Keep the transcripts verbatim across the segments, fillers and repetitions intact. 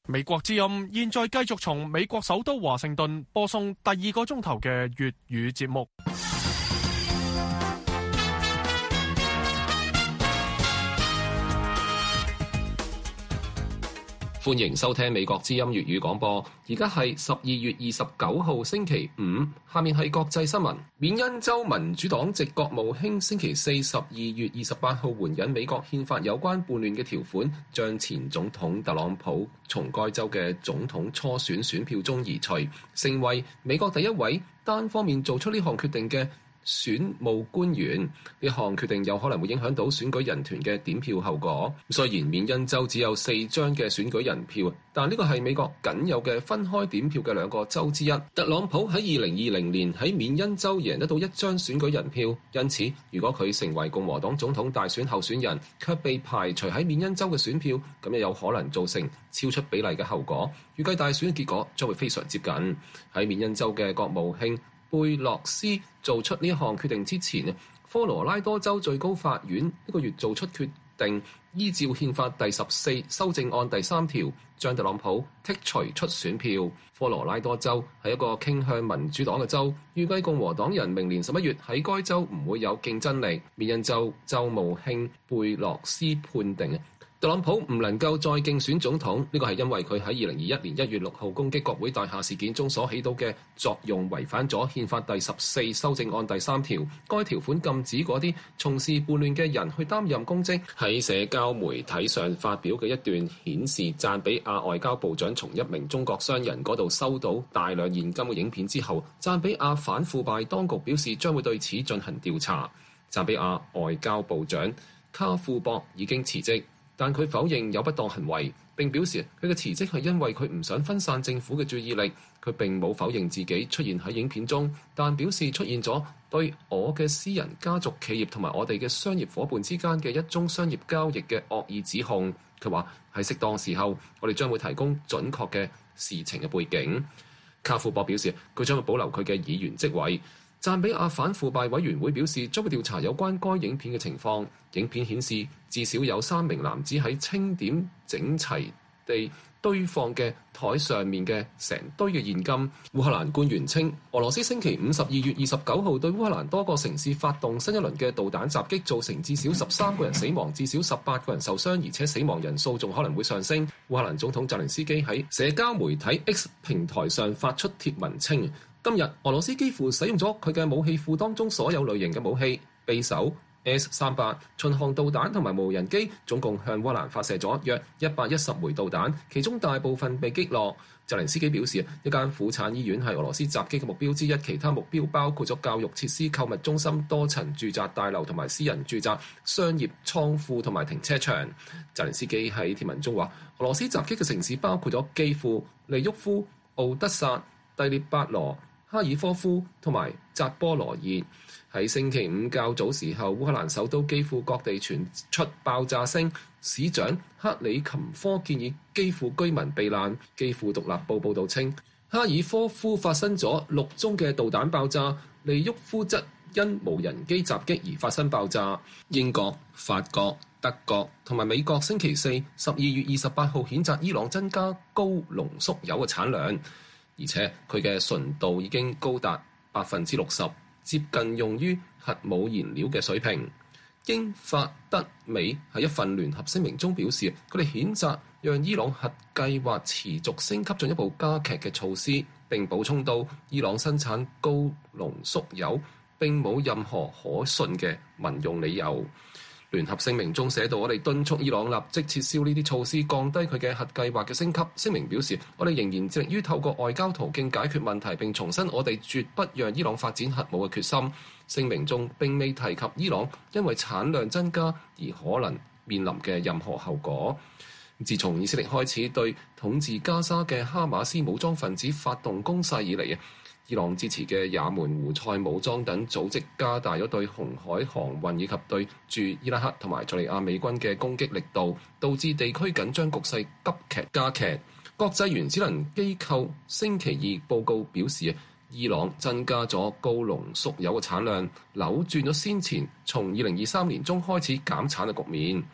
美國之音現在繼續從美國首都華盛頓播送第二個鐘頭嘅粵語節目。 歡迎收聽美國之音粵語廣播，而家係十二月二十九號星期五，下面係國際新聞。緬因州民主黨籍國務卿星期四十二月二十八號援引美國憲法有關叛亂嘅條款，將前總統特朗普從該州嘅總統初選選票中移除，成為美國第一位單方面做出呢項決定嘅選務官員。呢項決定有可能會影響到選舉人團嘅點票後果。雖然緬因州只有四張嘅選舉人票，但呢個係美國僅有嘅分開點票嘅兩個州之一。特朗普喺二零二零年喺緬因州贏得到一張選舉人票，因此如果佢成為共和黨總統大選候選人，卻被排除喺緬因州嘅選票，咁又有可能造成超出比例嘅後果。預計大選嘅結果將會非常接近。喺緬因州嘅國務卿貝洛斯做出呢項決定之前，科羅拉多州最高法院呢個月做出決定，依照憲法第十四修正案第三條，將特朗普剔除出選票。科羅拉多州係一個傾向民主黨嘅州，預計共和黨人明年十一月喺該州唔會有競爭力。緬因州州務卿貝洛斯判定特朗普唔能夠再競選總統，呢個係因為佢喺二零二一年一月六號攻擊國會大廈事件中所起到嘅作用違反咗憲法第十四修正案第三條。該條款禁止嗰啲從事叛亂嘅人去擔任公職。喺社交媒體上發表嘅一段顯示贊比亞外交部長從一名中國商人嗰度收到大量現金嘅影片之後，贊比亞反腐敗當局表示將會對此進行調查。贊比亞外交部長卡庫博已經辭職，但佢否認有不當行為，並表示佢嘅辭職係因為佢唔想分散政府嘅注意力。佢並冇否認自己出現喺影片中，但表示出現咗對我嘅私人家族企業同埋我哋嘅商業夥伴之間嘅一宗商業交易嘅惡意指控。佢話喺適當時候，我哋將會提供準確嘅事情嘅背景。卡庫博表示佢將會保留佢嘅議員職位。贊比亞反腐敗委員會表示將會調查有關該影片嘅情況。影片顯示至少有三名男子喺清點整齊地堆放嘅台上面嘅成堆嘅現金。烏克蘭官員稱，俄羅斯星期五十二月二十九號對烏克蘭多個城市發動新一輪嘅導彈襲擊，造成至少十三個人死亡，至少十八個人受傷，而且死亡人數仲可能會上升。烏克蘭總統澤連斯基喺社交媒體 X 平台上發出貼文稱，今日俄羅斯幾乎使用咗佢嘅武器庫當中所有類型嘅武器，匕首、S 三百、巡航導彈同埋無人機，總共向烏克蘭發射咗約一百一十枚導彈，其中大部分被擊落。澤連斯基表示，一間婦產醫院係俄羅斯襲擊嘅目標之一，其他目標包括咗教育設施、購物中心、多層住宅大樓同埋私人住宅、商業倉庫同埋停車場。澤連斯基喺貼文中話，俄羅斯襲擊嘅城市包括咗基輔、利沃夫、奧德薩、第聶伯羅、哈爾科夫同埋扎波羅熱。喺星期五較早時候，烏克蘭首都基輔各地傳出爆炸聲，市長克里琴科建議基輔居民避難。基輔獨立報報導稱，哈爾科夫發生咗六宗嘅導彈爆炸，利沃夫則因無人機襲擊而發生爆炸。英國、法國、德國同埋美國星期四十二月二十八號譴責伊朗增加高濃縮鈾嘅產量，而且佢嘅純度已經高達百分之六十。接近用於核武燃料嘅水平。英法德美喺一份聯合聲明中表示，佢哋譴責讓伊朗核計劃持續升級進一步加劇嘅措施，並補充到伊朗生產高濃縮鈾並冇任何可信嘅民用理由。聯合聲明中寫到，我哋敦促伊朗立即撤銷呢啲措施，降低佢嘅核計劃嘅升級。聲明表示，我哋仍然致力於透過外交途徑解決問題，並重申我哋絕不讓伊朗發展核武嘅決心。聲明中並未提及伊朗因為產量增加而可能面臨嘅任何後果。自從以色列開始對統治加沙嘅哈馬斯武裝分子發動攻勢以嚟，伊朗支持嘅也門胡塞武裝等組織加大咗對紅海航運以及對駐伊拉克同埋敘利亞美軍嘅攻擊力度，導致地區緊張局勢急劇加劇。國際原子能機構星期二報告表示，伊朗增加咗高濃縮鈾嘅產量，扭轉咗先前從二零二三年中開始減產嘅局面。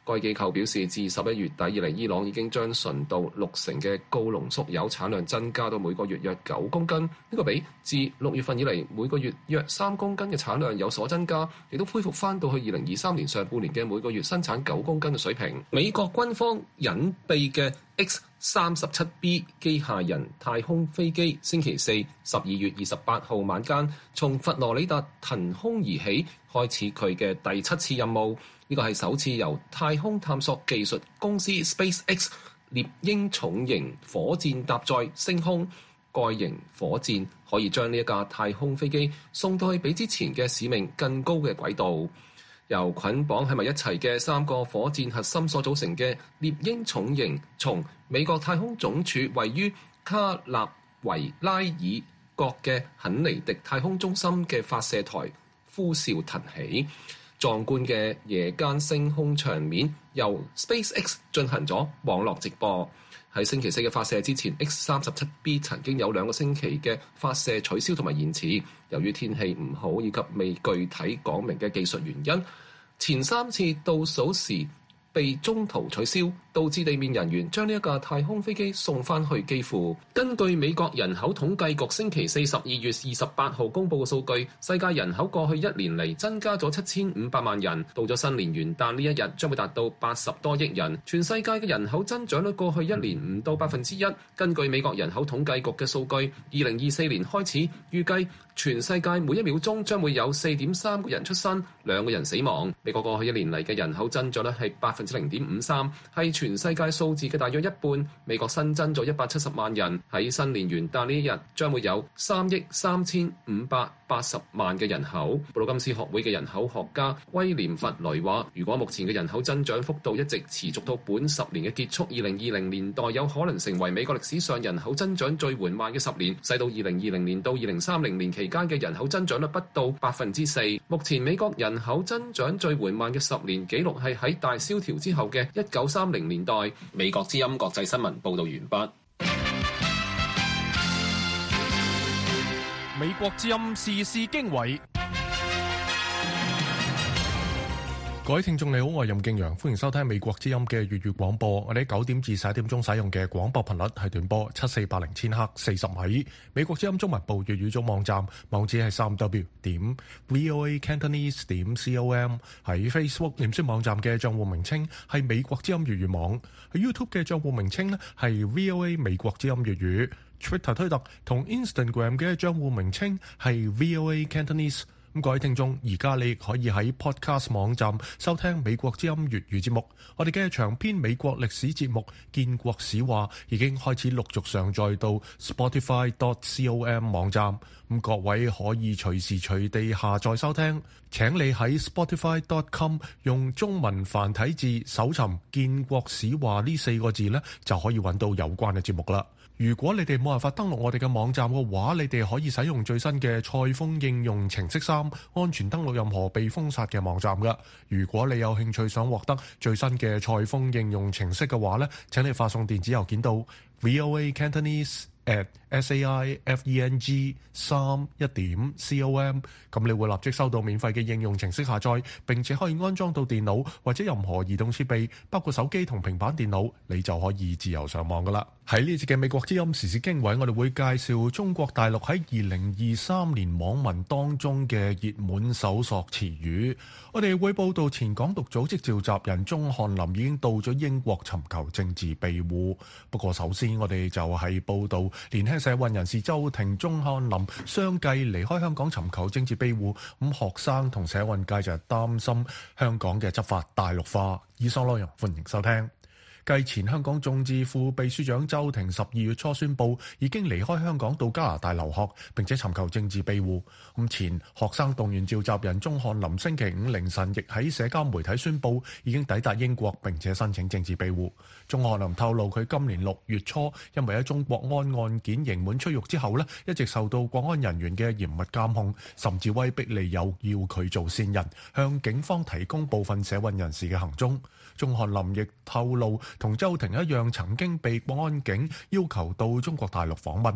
該機構表示，自十一月底以嚟，伊朗已經將純度六成嘅高濃縮鈾產量增加到每個月約九公斤，呢、這個比自六月份以嚟每個月約三公斤嘅產量有所增加，亦都恢復翻到去二零二三年上半年嘅每個月生產九公斤嘅水平。美國軍方隱蔽嘅 X 三十七 B 機械人太空飛機星期四十二月二十八號晚間從佛羅里達騰空而起，開始佢嘅第七次任務。呢個係首次由太空探索技術公司 SpaceX 獵鷹重型火箭搭載升空。該型火箭可以將呢一架太空飛機送到去比之前嘅使命更高嘅軌道。由捆綁喺埋一齊嘅三個火箭核心所組成嘅獵鷹重型，從美國太空總署位於卡納維拉爾角嘅肯尼迪太空中心嘅發射台呼嘯騰起。壯觀嘅夜間升空場面由 SpaceX 進行咗網絡直播。喺星期四嘅發射之前 ，X 三十七 B 曾經有兩個星期嘅發射取消同埋延遲，由於天氣唔好以及未具體講明嘅技術原因，前三次倒數時被中途取消，導致地面人員將呢一架太空飛機送翻去基輔。根據美國人口統計局星期四十二月二十八號公佈嘅數據，世界人口過去一年嚟增加咗七千五百萬人，到咗新年元旦呢一日將會達到八十多億人。全世界嘅人口增長率過去一年唔到百分之一。根據美國人口統計局嘅數據，二零二四年開始預計全世界每一秒鐘將會有四點三個人出生，兩個人死亡。美國過去一年嚟嘅人口增長率係百分之零點五三，係全世界數字嘅大約一半。美國新增咗一百七十萬人，喺新年元旦呢一日將會有三億三千五百八十萬嘅人口。布魯金斯學會嘅人口學家威廉弗雷話，如果目前嘅人口增長幅度一直持續到本十年嘅結束，二零二零年代有可能成為美國歷史上人口增長最緩慢嘅十年，使到二零二零年到二零三零年期間嘅人口增長率不到百分之四。目前美國人口增長最緩慢嘅十年紀錄係喺大蕭條之後嘅一九三零年代。美國之音國際新聞報道完畢。 美國之音時事經緯。 各位聽眾你好，我係任敬陽，歡迎收聽美國之音嘅粵語廣播。我哋喺九點至十一點鐘使用嘅廣播頻率係短波七四八零千赫四十米。美國之音中文部粵語組網站網址係三 w 點 voa cantonese 點 com。喺 Facebook 臉書網站嘅賬戶名稱係美國之音粵語網。喺 YouTube 嘅賬戶名稱呢係 voa 美國之音粵語。Twitter 推特同 Instagram 嘅賬戶名稱係 voa cantonese。咁各位聽眾，而家你可以喺 Podcast 網站收聽美國之音粵語節目。我哋嘅長篇美國歷史節目《建國史話》已經開始陸續上載到 Spotify dot com 網站。咁各位可以隨時隨地下載收聽。請你喺 Spotify dot com 用中文繁體字搜尋《建國史話》呢四個字呢，就可以揾到有關嘅節目啦。如果你哋冇辦法登錄我哋嘅網站嘅話，你哋可以使用最新嘅賽風應用程式三，安全登錄任何被封殺嘅網站㗎。如果你有興趣想獲得最新嘅賽風應用程式嘅話呢，請你發送電子郵件到 voa cantonese at saifeng 三一點 com， 咁你會立即收到免費嘅應用程式下載，並且可以安裝到電腦或者任何移動設備，包括手機同平板電腦，你就可以自由上網噶啦。喺呢節嘅美國之音時事經緯，我哋會介紹中國大陸喺二零二三年網民當中嘅熱門搜索詞語。我哋會報道前港獨組織召集人鍾翰林已經到咗英國尋求政治庇護。不過首先我哋就係報道年輕社運人士周庭、鍾翰林相繼離開香港尋求政治庇護，咁學生同社運界就係擔心香港嘅執法大陸化。以上內容歡迎收聽。繼前香港眾志副秘書長周庭十二月初宣布已經離開香港到加拿大留學，並且尋求政治庇護。咁前學生動員召集人鍾翰林星期五凌晨亦喺社交媒體宣布已經抵達英國，並且申請政治庇護。鍾翰林透露佢今年六月初因為喺中國安案件刑滿出獄之後呢，一直受到國安人員嘅嚴密監控，甚至威逼利誘要佢做線人，向警方提供部分社運人士嘅行蹤。鍾翰林亦透露同周庭一樣，曾經被國安警要求到中國大陸訪問。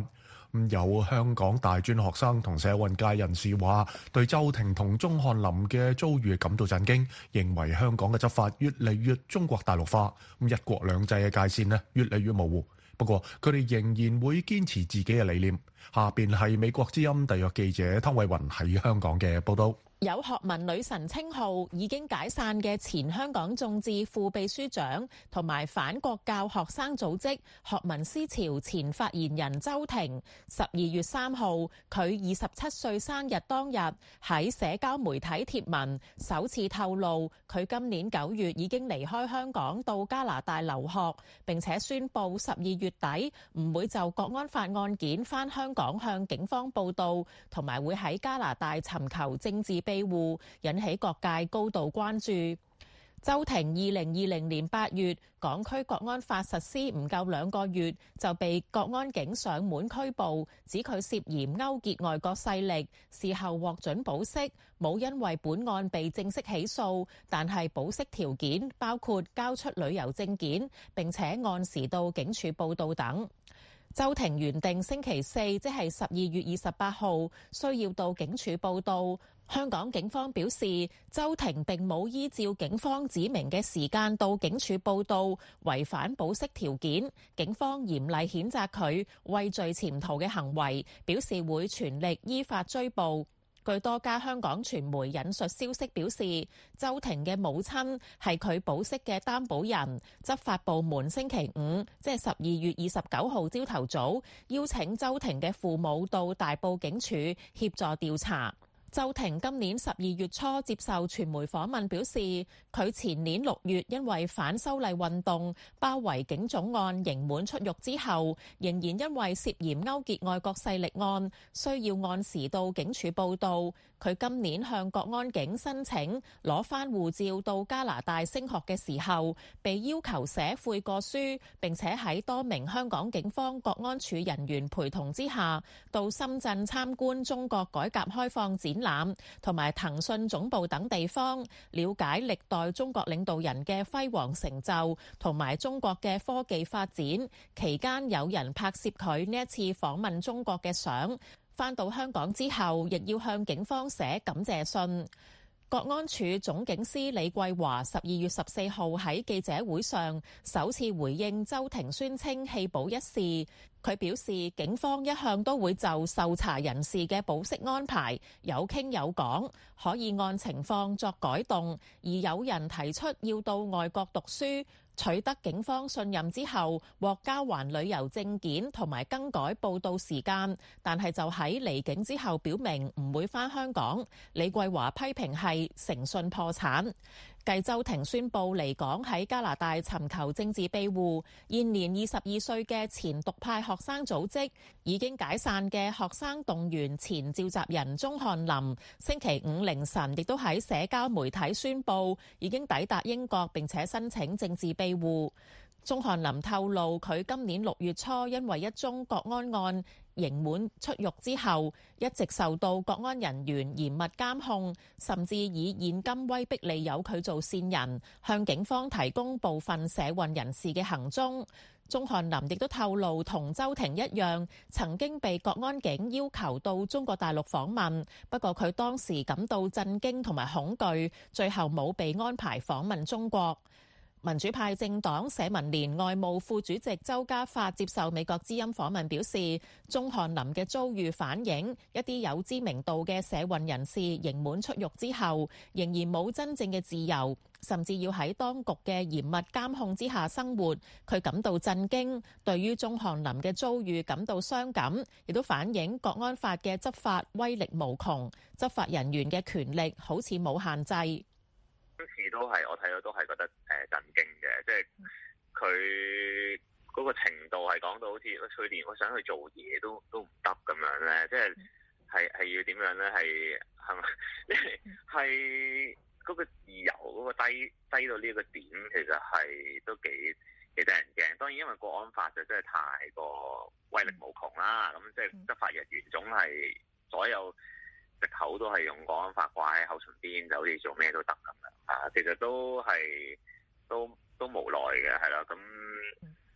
咁有香港大專學生同社運界人士話，對周庭同鍾翰林嘅遭遇感到震驚，認為香港嘅執法越嚟越中國大陸化，咁一國兩制嘅界線呢越嚟越模糊。不過佢哋仍然會堅持自己嘅理念。下邊係美國之音特約記者湯偉雲喺香港嘅報道。 有學民女神稱號已經解散嘅前香港眾志副秘書長同埋反國教學生組織學民思潮前發言人周庭，十二月三號佢二十七歲生日當日喺社交媒體貼文，首次透露佢今年九月已經離開香港到加拿大留學，並且宣布十二月底唔會就國安法案件返香港向警方報到，同埋會喺加拿大尋求政治庇護，引起各界高度關注。周庭二零二零年八月港區國安法實施唔夠兩個月就被國安警上門拘捕，指佢涉嫌勾結外國勢力，事後獲准保釋，冇因為本案被正式起訴，但係保釋條件包括交出旅遊證件，並且按時到警署報到等。周庭原定星期四，即係十二月二十八號，需要到警署報到。香港警方表示，周庭並冇依照警方指明嘅時間到警署報到，違反保釋條件。警方嚴厲譴責佢畏罪潛逃嘅行為，表示會全力依法追捕。據多家香港傳媒引述消息表示，周庭嘅母親係佢保釋嘅擔保人。執法部門星期五，即係十二月二十九號朝頭早，邀請周庭嘅父母到大埔警署協助調查。周庭今年十二月初接受傳媒訪問表示，佢前年六月因為反修例運動包圍警總案刑滿出獄之後，仍然因為涉嫌勾結外國勢力案，需要按時到警署報到。佢今年向國安警申請攞返護照到加拿大升學嘅時候，被要求寫悔過書，並且喺多名香港警方國安處人員陪同之下，到深圳參觀中國改革開放展覽同埋騰訊總部等地方，了解歷代中國領導人嘅輝煌成就同埋中國嘅科技發展。期間有人拍攝佢呢一次訪問中國嘅相。返到香港之後，亦要向警方寫感謝信。國安處總警司李桂華十二月十四號喺記者會上首次回應周庭宣稱棄保一事。佢表示，警方一向都會就受查人士嘅保釋安排有傾有講，可以按情況作改動。而有人提出要到外國讀書，取得警方信任之後，獲交還旅遊證件同埋更改報到時間，但係就喺離境之後表明唔會返香港。李桂華批評係誠信破產。繼周庭宣布離港喺加拿大尋求政治庇護，現年二十二歲嘅前獨派學生組織已經解散嘅學生動員前召集人鍾翰林，星期五凌晨亦都喺社交媒體宣布已經抵達英國，並且申請政治庇護。鍾翰林透露，佢今年六月初因為一宗國安案刑滿出獄之後，一直受到國安人員嚴密監控，甚至以現金威逼利誘佢做線人，向警方提供部分社運人士嘅行蹤。鍾翰林亦都透露，同周庭一樣，曾經被國安警要求到中國大陸訪問，不過佢當時感到震驚同埋恐懼，最後冇被安排訪問中國。民主派政黨社民連外務副主席周家發接受美國之音訪問表示，鍾翰林嘅遭遇反映一啲有知名度嘅社運人士刑滿出獄之後，仍然冇真正嘅自由，甚至要喺當局嘅嚴密監控之下生活。佢感到震驚，對於鍾翰林嘅遭遇感到傷感，亦都反映國安法嘅執法威力無窮，執法人員嘅權力好似冇限制。 今次都係我睇到都係覺得誒、呃、震驚嘅，即係佢嗰個程度係講到好似佢連我想去做嘢都都唔得咁樣咧，即係係係要點樣咧？係係咪？即係係嗰個自由嗰個低低到呢個點，其實係都幾幾得人驚。當然因為國安法就真係太過威力無窮啦，咁即係執法人員總係所有藉口都係用國安法掛喺口唇邊，就好似做咩都得咁樣啊！其實都係都都無奈嘅，係啦。咁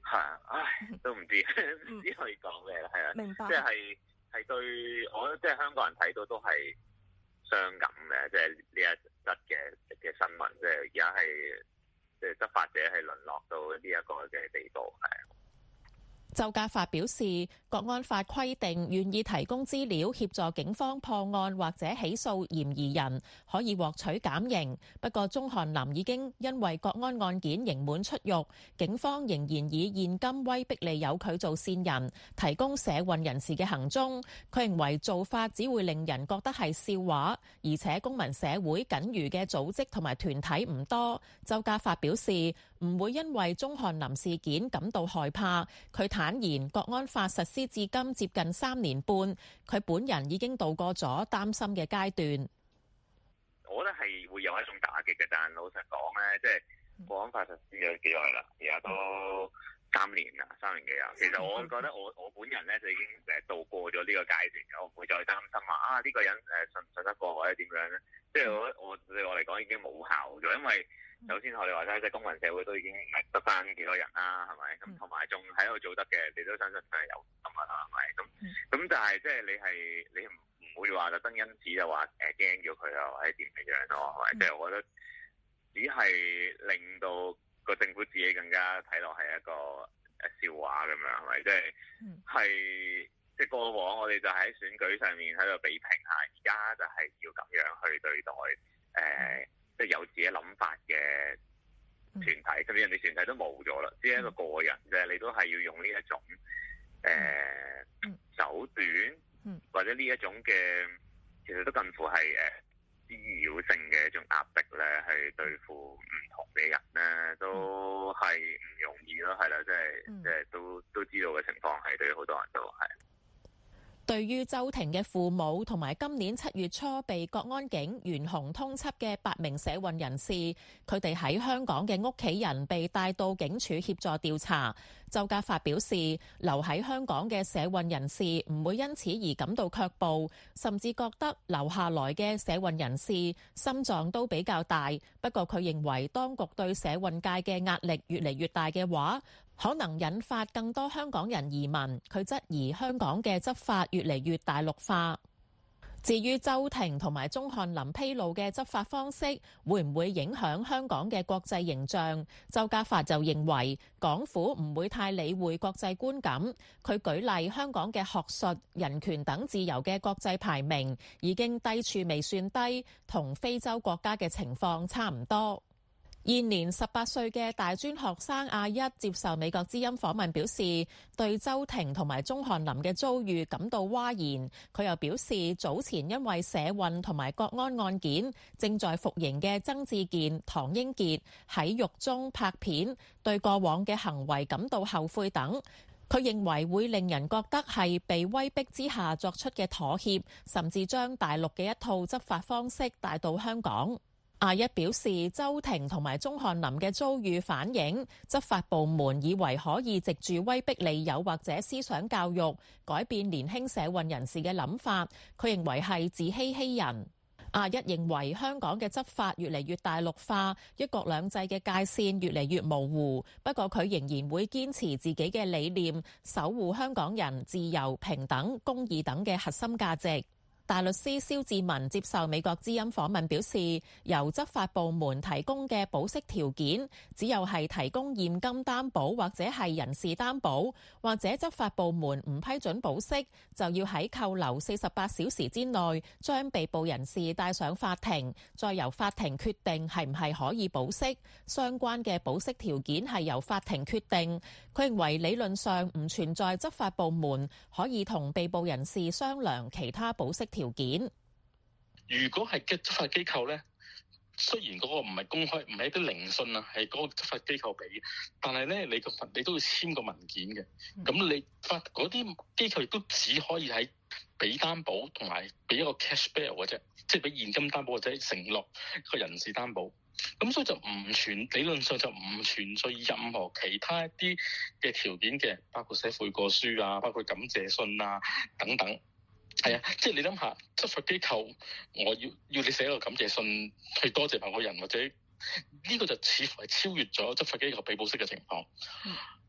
係啊，唉，都唔知唔知可以講咩啦，係啊， 明白。 即係係對我覺得即係香港人睇到都係傷感嘅，即係呢一則嘅嘅新聞，即係而家係即係執法者係淪落到呢一個嘅地步，係。 周家發表示，國安法規定願意提供資料協助警方破案或者起訴嫌疑人，可以獲取減刑。不過，鐘漢林已經因為國安案件刑滿出獄，警方仍然以現金威逼利誘佢做線人，提供社運人士嘅行蹤。佢認為做法只會令人覺得係笑話，而且公民社會僅餘嘅組織同埋團體唔多。周家發表示，唔會因為鐘漢林事件感到害怕。佢坦言，國安法實施至今接近三年半，佢本人已經度過咗擔心嘅階段。 我覺得係會有一種打擊嘅，但老實講咧，即係國安法實施咗幾耐啦，而家都三年啦，三年幾啊。其實我覺得我我本人咧就已經誒度過咗呢個階段，我唔會再擔心話啊呢個人誒信唔信得過或者點樣咧。即係我我對我嚟講已經冇效咗，因為首先我哋話齋，即係公民社會都已經唔係得翻幾多人啦，係咪？咁同埋仲喺度做得嘅，你都相信佢係有心㗎啦，係咪？咁咁但係即係你係你唔唔會話特登因此就話誒驚咗佢啊，或者點嘅樣咯，係咪？即係我覺得只係令到個政府自己更加睇落係一個誒笑話咁樣，係咪？即係係即係過往我哋就喺選舉上面喺度比拼下，而家就係要咁樣去對待誒。呃即係有自己諗法嘅團體，甚至人哋團體都冇咗啦，只係一個個人啫。你都係要用呢一種誒、呃、手段，或者呢一種嘅，其實都近乎係誒滋擾性嘅一種壓迫咧，去對付唔同嘅人咧，都係唔容易咯，係啦，即係即係都都知道嘅情況係對好多人都係。 對於周庭嘅父母同埋今年七月初被國安警懸紅通緝嘅八名社運人士，佢哋喺香港嘅屋企人被帶到警署協助調查。周家發表示，留喺香港嘅社運人士唔會因此而感到卻步，甚至覺得留下來嘅社運人士心臟都比較大。不過佢認為當局對社運界嘅壓力越嚟越大嘅話，可能引發更多香港人移民。佢質疑香港嘅執法越嚟越大陸化。至於周庭同埋鐘漢林披露嘅執法方式會唔會影響香港嘅國際形象，周家發就認為港府唔會太理會國際觀感。佢舉例，香港嘅學術、人權等自由嘅國際排名已經低處未算低，同非洲國家嘅情況差唔多。現年十八歲嘅大專學生阿一接受美國之音訪問表示，對周庭同埋鐘漢林嘅遭遇感到嘩然。佢又表示，早前因為社運同埋國安案件正在服刑嘅曾志健、唐英傑喺獄中拍片，對過往嘅行為感到後悔等。佢認為會令人覺得係被威逼之下作出嘅妥協，甚至將大陸嘅一套執法方式帶到香港。阿一表示，周庭同埋鐘漢林嘅遭遇反映執法部門以為可以藉住威逼利誘或者思想教育改變年輕社運人士嘅諗法，佢認為係自欺欺人。阿一認為香港嘅執法越嚟越大陸化，一國兩制嘅界線越嚟越模糊，不過佢仍然會堅持自己嘅理念，守護香港人自由、平等、公義等嘅核心價值。大律師蕭志文接受美國之音訪問表示，由執法部門提供嘅保釋條件，只有係提供現金擔保或者係人事擔保，或者執法部門唔批准保釋，就要喺扣留四十八小時之內將被捕人士帶上法庭，再由法庭決定係唔係可以保釋。相關嘅保釋條件係由法庭決定。佢認為理論上唔存在執法部門可以同被捕人士商量其他保釋條件。 如果係嘅執法機構咧，雖然嗰個唔係公開，唔係一啲聆訊啊，係嗰個執法機構俾，但係咧你個你都要簽個文件嘅。咁你發嗰啲機構亦都只可以喺俾擔保同埋俾一個 cash bail 嘅啫，即係俾現金擔保或者承諾一個人事擔保。咁所以就唔存理論上就唔存在任何其他一啲嘅條件嘅，包括寫悔過書啊，包括感謝信啊等等。係啊，即係你諗下，執法機構我要要你寫一個感謝信去多謝某個人，或者呢個就似乎係超越咗執法機構被保釋嘅情況。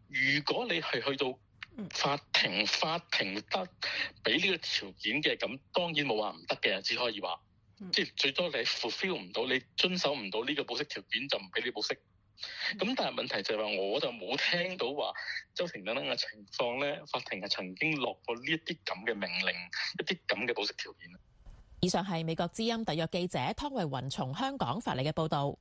如果你係去到法庭，法庭得俾呢個條件嘅，咁當然冇話唔得嘅，只可以話，嗯、即係最多你 fulfill 唔到，你遵守唔到呢個保釋條件就唔俾你保釋。咁、嗯、但係問題就係話，我就冇聽到話周庭等等嘅情況咧，法庭係曾經落過呢一啲咁嘅命令，一啲咁嘅保釋條件。 以上係美國之音特約記者湯慧雲從香港發嚟嘅報導。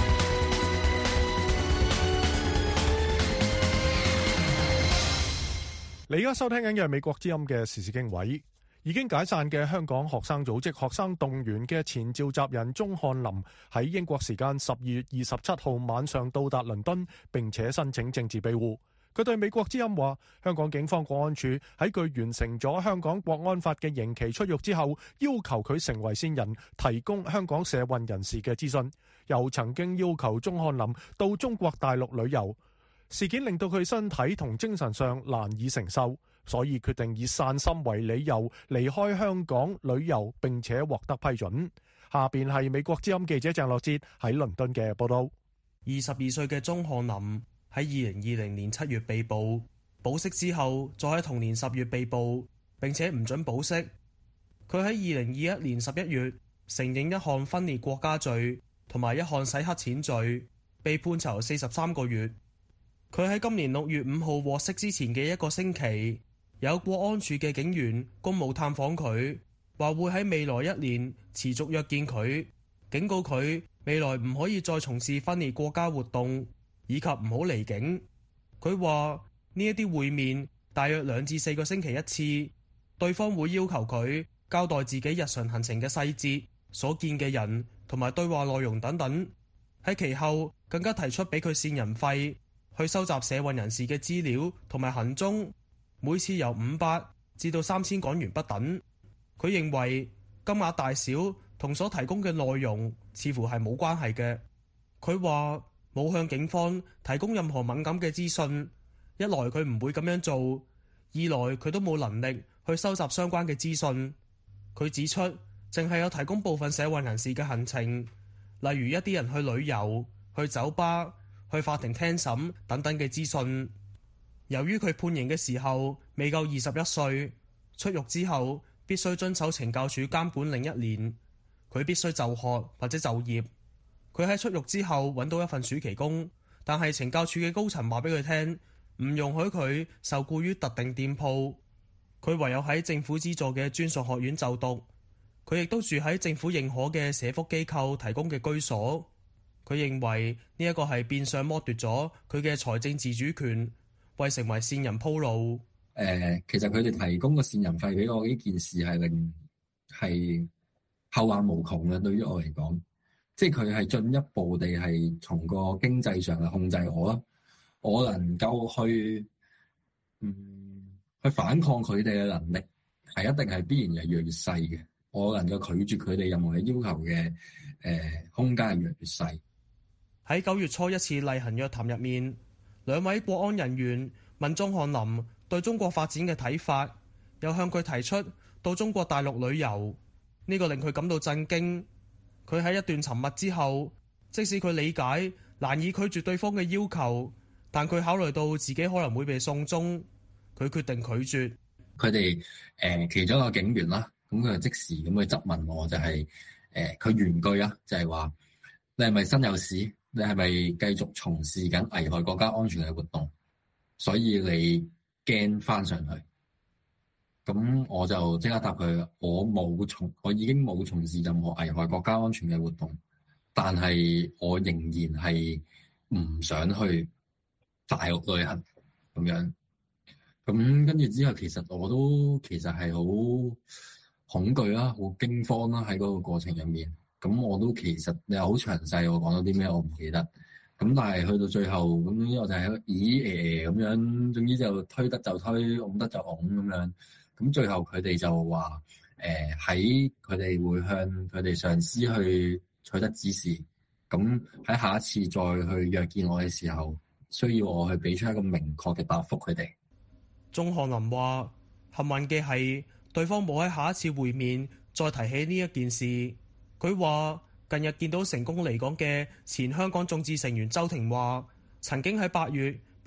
你而家收聽緊嘅係美國之音嘅時事經緯。已經解散嘅香港學生組織學生動員嘅前召集人鍾翰林喺英國時間十二月二十七號晚上到達倫敦，並且申請政治庇護。佢對美國之音話，香港警方國安處喺佢完成咗香港國安法嘅刑期出獄之後，要求佢成為線人，提供香港社運人士嘅資訊，又曾經要求鍾翰林到中國大陸旅遊。事件令到佢身體同精神上難以承受，所以決定以散心為理由離開香港旅遊，並且獲得批准。下邊係美國之音記者鄭樂哲喺倫敦嘅報道。 二十二歲嘅鍾翰林喺二零二零年七月被捕，保釋之後再喺同年十月被捕，並且唔准保釋。佢喺二零二一年十一月承認一項分裂國家罪同埋一項洗黑錢罪，被判囚四十三個月。佢喺今年六月五號獲釋之前嘅一個星期，有國安處嘅警員公務探訪佢，話會喺未來一年持續約見佢，警告佢未來唔可以再從事分裂國家活動，以及唔好離境。佢話呢一啲會面大約兩至四個星期一次，對方會要求佢交代自己日常行程嘅細節、所見嘅人同埋對話內容等等。喺其後更加提出俾佢線人費，去收集社運人士嘅資料同埋行蹤，每次由五百至到三千港元不等。佢認為金額大小同所提供嘅內容似乎係冇關係嘅。佢話冇向警方提供任何敏感嘅資訊，一來佢唔會咁樣做，二來佢都冇能力去收集相關嘅資訊。佢指出，淨係有提供部分社運人士嘅行程，例如一啲人去旅遊、去酒吧、去法庭聽審等等嘅資訊。由於佢判刑嘅時候未夠二十一歲，出獄之後必須遵守懲教署監管另一年，佢必須就學或者就業。佢喺出獄之後揾到一份暑期工，但係懲教署嘅高層話俾佢聽，唔容許佢受僱於特定店鋪，佢唯有喺政府資助嘅專屬學院就讀。佢亦都住喺政府認可嘅社福機構提供嘅居所。佢認為呢一個係變相剝奪咗佢嘅財政自主權，為成為線人鋪路。誒、 呃，其實佢哋提供個線人費俾我呢件事係令係後患無窮嘅。對於我嚟講，即係佢係進一步地係從個經濟上嚟控制我啦。我能夠去嗯去反抗佢哋嘅能力係一定係必然係越嚟越細嘅。我能夠拒絕佢哋任何嘅要求嘅誒、呃、空間係越嚟越細。 喺九月初一次例行約談入面，兩位國安人員問鍾翰林對中國發展嘅睇法，又向佢提出到中國大陸旅遊，呢個令佢感到震驚。佢喺一段沉默之後，即使佢理解難以拒絕對方嘅要求，但佢考慮到自己可能會被送中，佢決定拒絕。 佢哋誒其中一個警員啦，咁佢就即時咁去質問我，就係誒佢原句啊，就係話你係咪身有屎？你係咪繼續從事緊危害國家安全嘅活動？所以你驚翻上去？咁我就即刻答佢：我冇從，我已經冇從事任何危害國家安全嘅活動，但係我仍然係唔想去大陸旅行咁樣。咁跟住之後，其實我都其實係好恐懼啦，好驚慌啦，喺嗰個過程入面。咁我都其實你好詳細，我講咗啲咩我唔記得。咁但係去到最後，咁我就係咦誒咁樣，總之就推得就推，擁得就擁咁樣。咁最後佢哋就話誒喺佢哋會向佢哋上司去取得指示。咁喺下一次再去約見我嘅時候，需要我去俾出一個明確嘅答覆佢哋。 鍾翰林話：幸運嘅係對方冇喺下一次會面再提起呢一件事。佢話近日見到成功離港嘅前香港眾志成員周庭華，曾經喺八月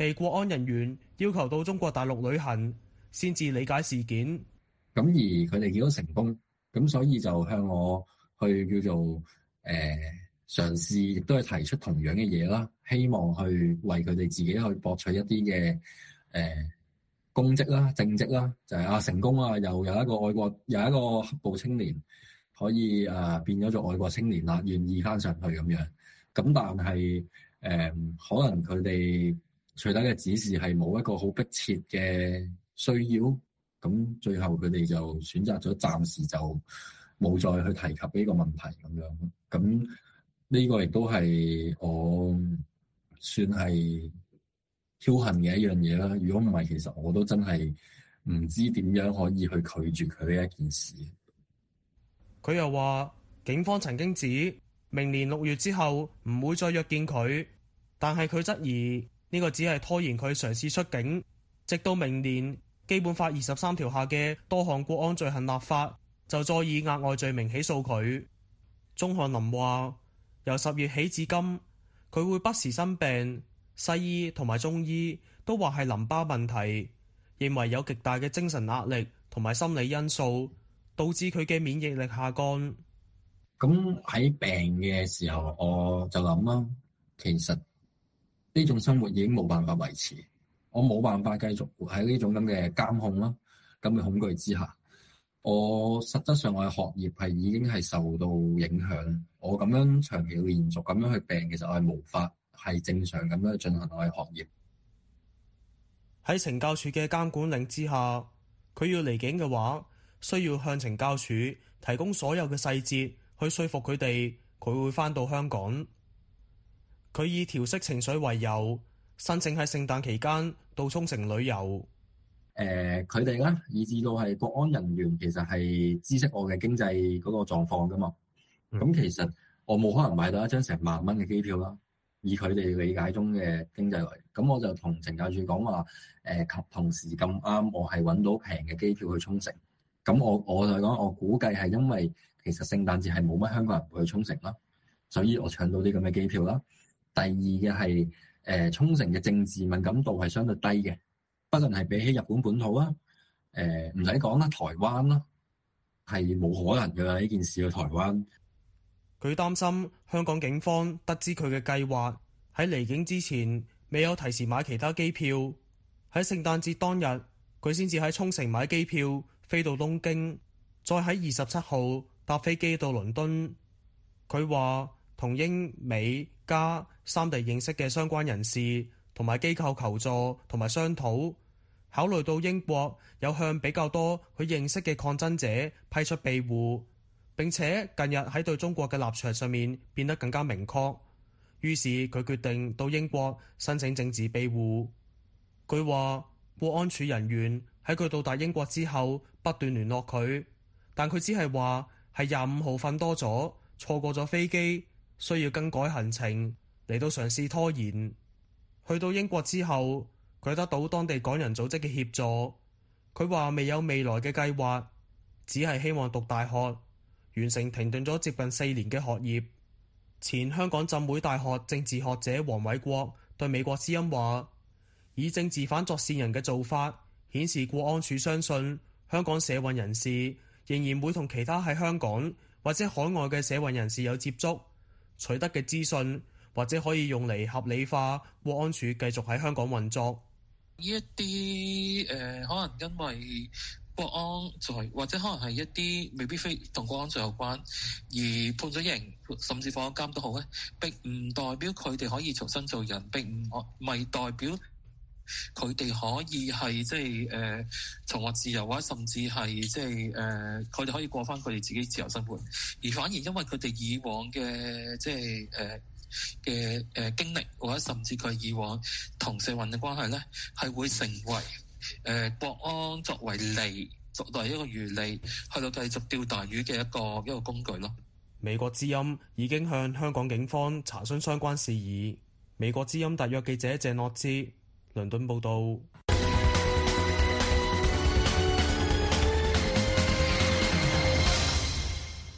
被國安人員要求到中國大陸旅行，先至理解事件。 咁而佢哋見到成功，咁所以就向我去叫做誒、呃、嘗試，亦都係提出同樣嘅嘢啦，希望去為佢哋自己去博取一啲嘅誒功績啦、政績啦，就係、是、啊成功啊，又有一個愛國，有一個黑暴青年可以誒、啊、變咗做愛國青年啦，願意翻上去咁樣。咁但係誒、呃、可能佢哋取得嘅指示係冇一個好迫切嘅需要。咁最後佢哋就選擇咗暫時就冇再去提及呢個問題咁樣。咁呢個亦都係我算係僥倖嘅一樣嘢啦。如果唔係，其實我都真係唔知點樣可以去拒絕佢呢一件事。 佢又話，警方曾經指明年六月之後唔會再約見佢，但係佢質疑呢個只係拖延佢嘗試出境，直到明年基本法二十三條下嘅多項國安罪行立法，就再以額外罪名起訴佢。鍾翰林話，由十月起至今，佢會不時生病，西醫同埋中醫都話係淋巴問題，認為有極大嘅精神壓力同埋心理因素，導致佢嘅免疫力下降。 咁喺病嘅時候，我就諗啦，其實呢種生活已經冇辦法維持。我冇辦法繼續活喺呢種咁嘅監控啦，咁嘅恐懼之下，我實質上我嘅學業係已經係受到影響。我咁樣長期連續咁樣去病，其實我係無法係正常咁樣去進行我嘅學業。 喺懲教署嘅監管令之下，佢要離境嘅話，需要向懲教署提供所有嘅細節，去說服佢哋佢會返到香港。佢以調適情緒為由，申請喺聖誕期間到沖繩旅遊。誒、 呃，佢哋咧，以至到係國安人員，其實係知悉我嘅經濟嗰個狀況噶嘛。咁、嗯、其實我冇可能買到一張成萬蚊嘅機票啦。以佢哋理解中嘅經濟嚟，咁我就同懲教署講話，誒、呃，及同時咁啱，我係揾到平嘅機票去沖繩。咁我我就講，我估計係因為其實聖誕節係冇乜香港人會去沖繩啦，所以我搶到啲咁嘅機票啦。第二嘅係。誒、呃，沖繩嘅政治敏感度係相對低嘅，不論係比起日本本土啦，誒唔使講啦，台灣啦係冇可能㗎啦呢件事去台灣。 佢擔心香港警方得知佢嘅計劃，喺離境之前未有提前買其他機票，喺聖誕節當日佢先至喺沖繩買機票飛到東京，再喺二十七號搭飛機到倫敦。佢話同英美加三地認識嘅相關人士同埋機構求助同埋商討，考慮到英國有向比較多佢認識嘅抗爭者批出庇護，並且近日喺對中國嘅立場上面變得更加明確，於是佢決定到英國申請政治庇護。佢話國安處人員喺佢到達英國之後不斷聯絡佢，但佢只係話係廿五號瞓多咗，錯過咗飛機，需要更改行程，嚟到嘗試拖延。去到英國之後，佢得到當地港人組織嘅協助。佢話未有未來嘅計劃，只係希望讀大學，完成停頓咗接近四年嘅學業。前香港浸會大學政治學者黃偉國對美國之音話，以政治犯作線人嘅做法，顯示國安處相信香港社運人士仍然會同其他喺香港或者海外嘅社運人士有接觸，取得嘅資訊或者可以用嚟合理化國安處繼續喺香港運作。 呢一啲誒，可能因為國安罪，或者可能係一啲未必非同國安罪有關，而判咗刑，甚至放咗監都好咧，並唔代表佢哋可以重新做人，並唔唔係代表佢哋可以係即係誒重獲自由，或者甚至係即係誒佢哋可以過翻佢哋自己自由生活，而反而因為佢哋以往嘅即係誒嘅誒經歷，或者甚至佢以往同社運嘅關係咧，係會成為誒、呃、國安作為利，作為一個漁利，去到繼續釣大魚嘅一個一個工具咯。 美國之音已經向香港警方查詢相關事宜。美國之音特約記者謝諾之倫敦報道。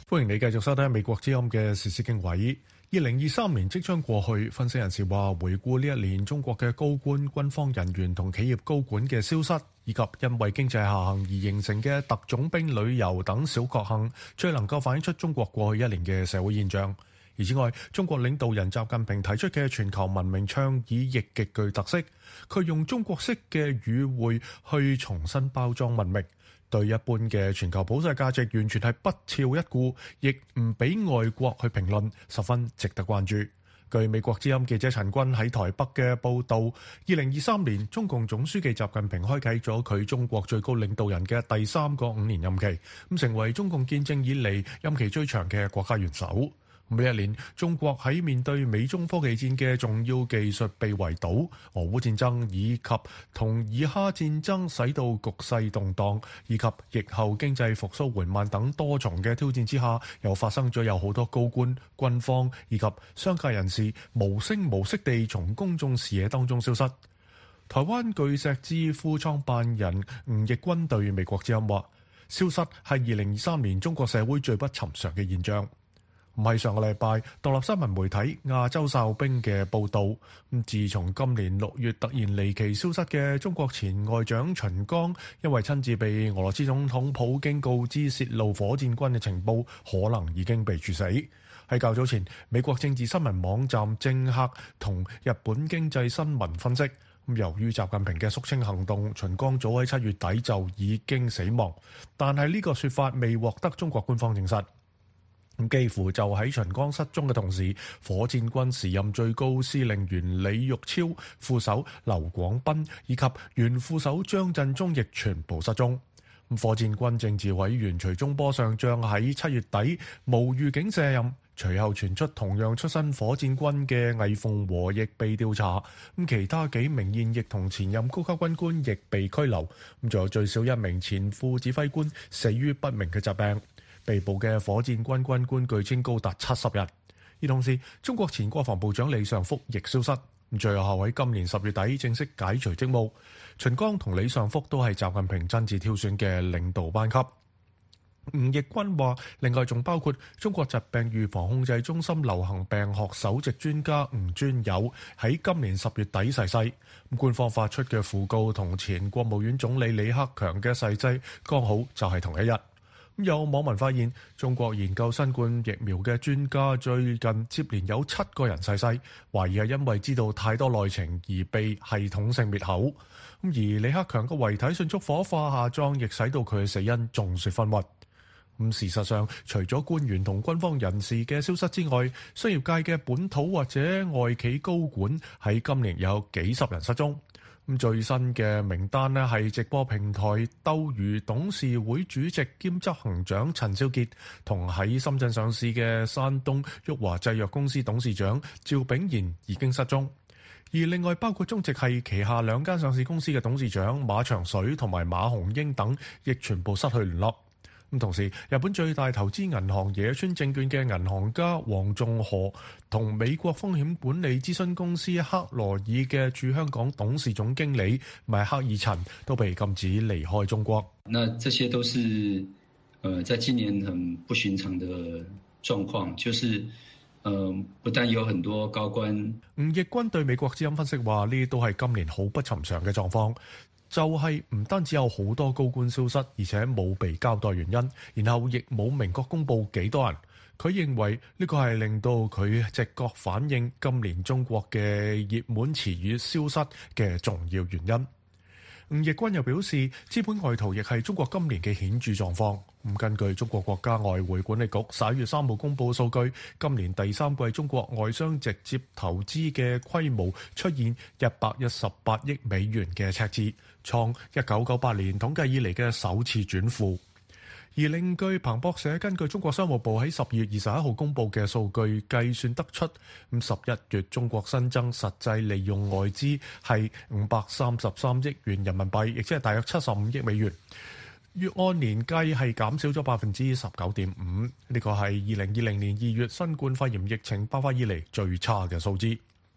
歡迎你繼續收聽美國之音嘅時事經緯。二零二三年即將過去，分析人士話，回顧呢一年中國嘅高官、軍方人員同企業高管嘅消失，以及因為經濟下行而形成嘅特種兵旅遊等小確幸，最能夠反映出中國過去一年嘅社會現象。而此外，中國領導人習近平提出嘅全球文明倡議亦極具特色，佢用中國式嘅語彙去重新包裝文明，對一般嘅全球普世價值完全係不屑一顧，亦唔俾外國去評論，十分值得關注。據美國之音記者陳君喺台北嘅報導，二零二三年中共總書記習近平開啟咗佢中國最高領導人嘅第三個五年任期，咁成為中共建政以嚟任期最長嘅國家元首。每一年，中國喺面對美中科技戰嘅重要技術被圍堵、俄烏戰爭以及同以哈戰爭使到局勢動盪，以及疫後經濟復甦緩慢等多重嘅挑戰之下，又發生咗有好多高官、軍方以及商界人士無聲無息地從公眾視野當中消失。台灣巨石之夫創辦人吳奕君對美國之音話：消失係二零二三年中國社會最不尋常嘅現象。唔係上個禮拜獨立新聞媒體亞洲哨兵嘅報導，咁自從今年六月突然離奇消失嘅中國前外長秦剛，因為親自被俄羅斯總統普京告知泄露火箭軍嘅情報，可能已經被處死。喺較早前，美國政治新聞網站政客同日本經濟新聞分析，咁由於習近平嘅肅清行動，秦剛早喺七月底就已經死亡，但係呢個說法未獲得中國官方證實。咁幾乎就喺秦剛失蹤嘅同時，火箭軍時任最高司令員李玉超、副手劉廣斌以及原副手張振中亦全部失蹤。咁火箭軍政治委員徐忠波上將喺七月底無預警卸任，隨後傳出同樣出身火箭軍嘅魏鳳和亦被調查，咁其他幾名現役同前任高級軍官亦被拘留，咁仲有最少一名前副指揮官死於不明嘅疾病。被捕嘅火箭軍軍官據稱高達七十人。而同時，中國前國防部長李尚福亦消失，最後喺今年十月底正式解除職務。秦剛同李尚福都係習近平親自挑選嘅領導班級。吳奕君話，另外仲包括中國疾病預防控制中心流行病學首席專家吳尊友喺今年十月底逝世。官方發出嘅訃告同前國務院總理李克強嘅逝世剛好就係同一日。有網民發現，中國研究新冠疫苗嘅專家最近接連有七個人逝世，懷疑係因為知道太多內情而被系統性滅口。而李克強嘅遺體迅速火化下葬，亦使到佢嘅死因眾說紛紜。咁事實上，除咗官員同軍方人士嘅消失之外，商業界嘅本土或者外企高管喺今年有幾十人失蹤。咁最新嘅名單呢，係直播平台鬥魚董事會主席兼執行長陳少傑，同喺深圳上市嘅山東旭華製藥公司董事長趙炳賢已經失蹤。而另外包括中植系旗下兩間上市公司嘅董事長馬長水同埋馬紅英等，亦全部失去聯絡。咁同時，日本最大投資銀行野村證券嘅銀行家黃仲河同美國風險管理諮詢公司克羅爾嘅駐香港董事總經理邁克爾陳都被禁止離開中國。 那這些都是，呃，在今年很不尋常的狀況，就是，呃，不但有很多高官。 吳奕君對美國之音分析話：呢啲都係今年好不尋常嘅狀況。就係唔單止有好多高官消失，而且冇被交代原因，然後亦冇明確公佈幾多人。佢認為呢個係令到佢直覺反映今年中國嘅熱門詞語消失嘅重要原因。吳奕君又表示，資本外逃亦係中國今年嘅顯著狀況。咁根據中國國家外匯管理局十一月三號公佈數據，今年第三季中國外商直接投資嘅規模出現一百一十八億美元嘅赤字，創一九九八年統計以嚟嘅首次轉負。而另據彭博社根據中國商務部喺十二月二十一號公佈嘅數據計算得出，咁十一月中國新增實際利用外資係五百三十三億元人民幣，亦即係大約七十五億美元。月按年計係減少咗百分之十九點五，呢個係二零二零年二月新冠肺炎疫情爆發以嚟最差嘅數字。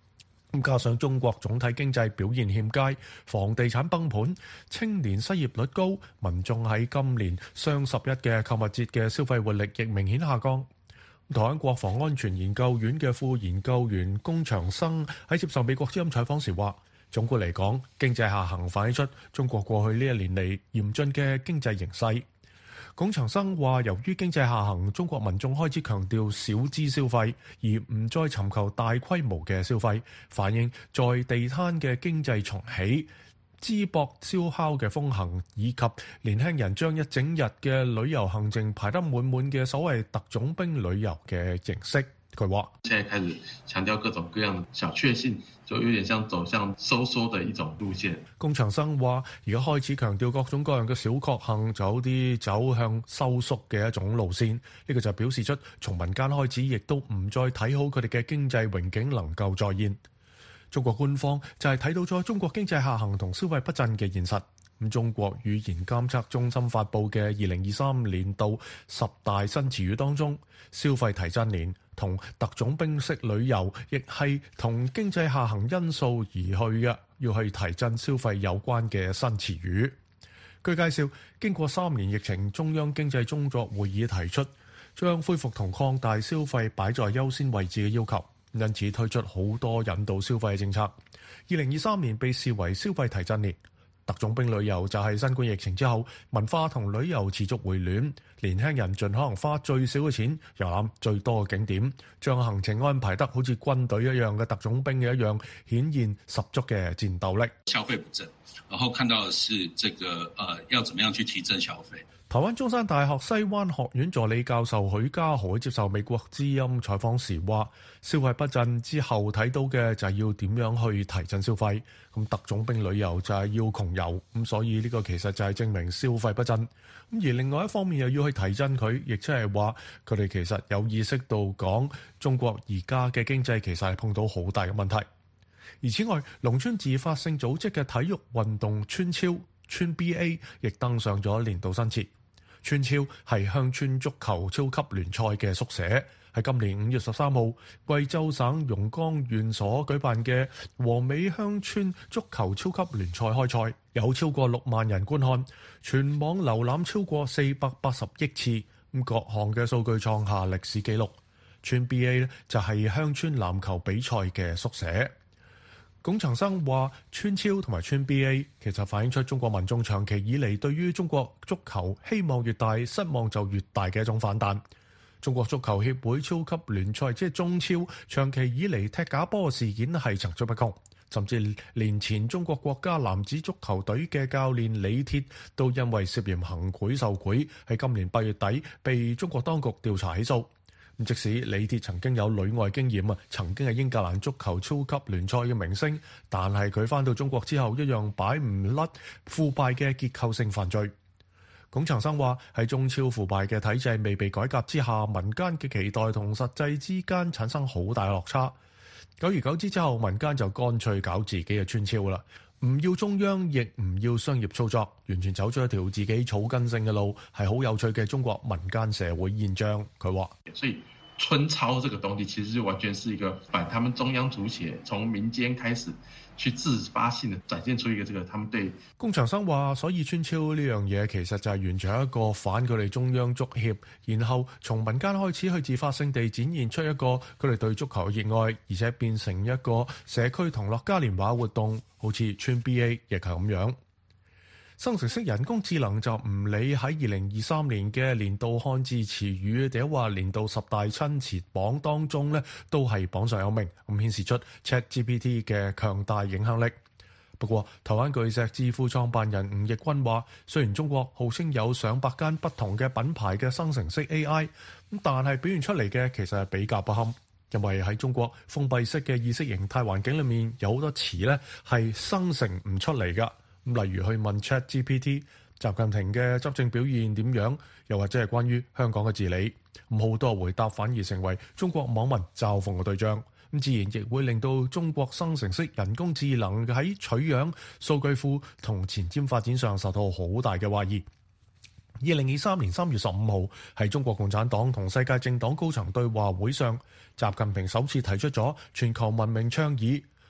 咁加上中國總體經濟表現欠佳，房地產崩盤，青年失業率高，民眾喺今年雙十一嘅購物節嘅消費活力亦明顯下降。台灣國防安全研究院嘅副研究員龔長生喺接受美國之音採訪時話，總括嚟講，經濟下行反映出中國過去呢一年嚟嚴峻嘅經濟形勢。龔長生話，由於經濟下行，中國民眾開始強調小資消費，而唔再尋求大規模嘅消費，反映在地攤嘅經濟重起，淄博燒烤嘅風行，以及年輕人將一整日嘅旅遊行程排得滿滿嘅所謂特種兵旅遊嘅形式。佢話： 現在開始強調各種各樣小確幸，就有點像走向收縮的一種路線。 龔長生話：而家開始強調各種各樣嘅小確幸，就有啲走向收縮嘅一種路線。呢、這個就表示出從民間開始，亦都唔再睇好佢哋嘅經濟榮景能夠再現。中國官方就係睇到咗中國經濟下行同消費不振嘅現實。咁中國語言監測中心發布嘅二零二三年度十大新詞語當中，消費提振年同特種兵式旅遊亦係同經濟下行因素而去嘅，要去提振消費有關嘅新詞語。據介紹，經過三年疫情，中央經濟工作會議提出將恢復同擴大消費擺在優先位置嘅要求，因此推出好多引導消費嘅政策。二零二三年被視為消費提振年。特種兵旅遊就係新冠疫情之後，文化同旅遊持續回暖，年輕人盡可能花最少嘅錢遊覽最多嘅景點，將行程安排得好似軍隊一樣嘅特種兵嘅一樣，顯現十足嘅戰鬥力。 消費不振，然後看到的是這個，呃，要怎麼樣去提振消費。 台灣中山大學西灣學院助理教授許家豪接受美國之音採訪時話，消費不振之後睇到嘅就係要點樣去提振消費。咁特種兵旅遊就係要窮遊，咁所以呢個其實就係證明消費不振。咁而另外一方面又要去提振佢，亦即係話佢哋其實有意識到講中國而家嘅經濟其實係碰到好大嘅問題。而此外，農村自發性組織嘅體育運動村超村 B A 亦登上咗年度新詞。村超係鄉村足球超級聯賽嘅縮寫，喺今年五月十三號，貴州省榕江縣所舉辦嘅和美鄉村足球超級聯賽開賽，有超過六萬人觀看，全網瀏覽超過四百八十億次，咁各項嘅數據創下歷史紀錄。村 B A 就係鄉村籃球比賽嘅縮寫。龔長生話：村超同埋村 B A 其實反映出中國民眾長期以嚟對於中國足球希望越大，失望就越大嘅一種反彈。中國足球協會超級聯賽即係中超，長期以嚟踢假波事件係層出不窮，甚至連前中國國家男子足球隊嘅教練李鐵都因為涉嫌行賄受賄，喺今年八月底被中國當局調查起訴。即使李鐵曾經有旅外經驗啊，曾經係英格蘭足球超級聯賽嘅明星，但係佢返到中國之後一樣擺唔甩腐敗嘅結構性犯罪。龔長生話：喺中超腐敗嘅體制未被改革之下，民間嘅期待同實際之間產生好大落差。久而久之之後，民間就乾脆搞自己嘅村超啦，唔要中央，亦唔要商業操作，完全走出一條自己草根性嘅路，係好有趣嘅中國民間社會現象。佢話： 所以村超這個東西其實就完全是一個反他們中央足協從民間開始去自發性的展現出一個這個他們對。 龔長生話：所以村超呢樣嘢其實就係完全係一個反佢哋中央足協，然後從民間開始去自發性地展現出一個佢哋對足球嘅熱愛，而且變成一個社區同樂嘉年華活動，好似村 B A 亦係咁樣。生成式人工智能就唔理喺二零二三年嘅年度漢字詞語，或者話年度十大親詞榜當中呢，都係榜上有名，咁顯示出 ChatGPT 嘅強大影響力。不過，台灣巨石智庫創辦人吳奕君話，雖然中國號稱有上百間不同嘅品牌嘅生成式 A I， 咁但係表現出嚟嘅其實係比較不堪，因為喺中國封閉式嘅意識形態環境裏面，有好多詞呢係生成唔出嚟㗎。例如去問 ChatGPT 習近平嘅執政表現點樣，又或者係關於香港嘅治理，咁好多回答反而成為中國網民嘲諷嘅對象，咁自然亦會令到中國生成式人工智能喺取樣、數據庫同前瞻發展上受到好大嘅懷疑。二零二三年三月十五號喺中國共產黨同世界政黨高層對話會上，習近平首次提出咗全球文明倡議。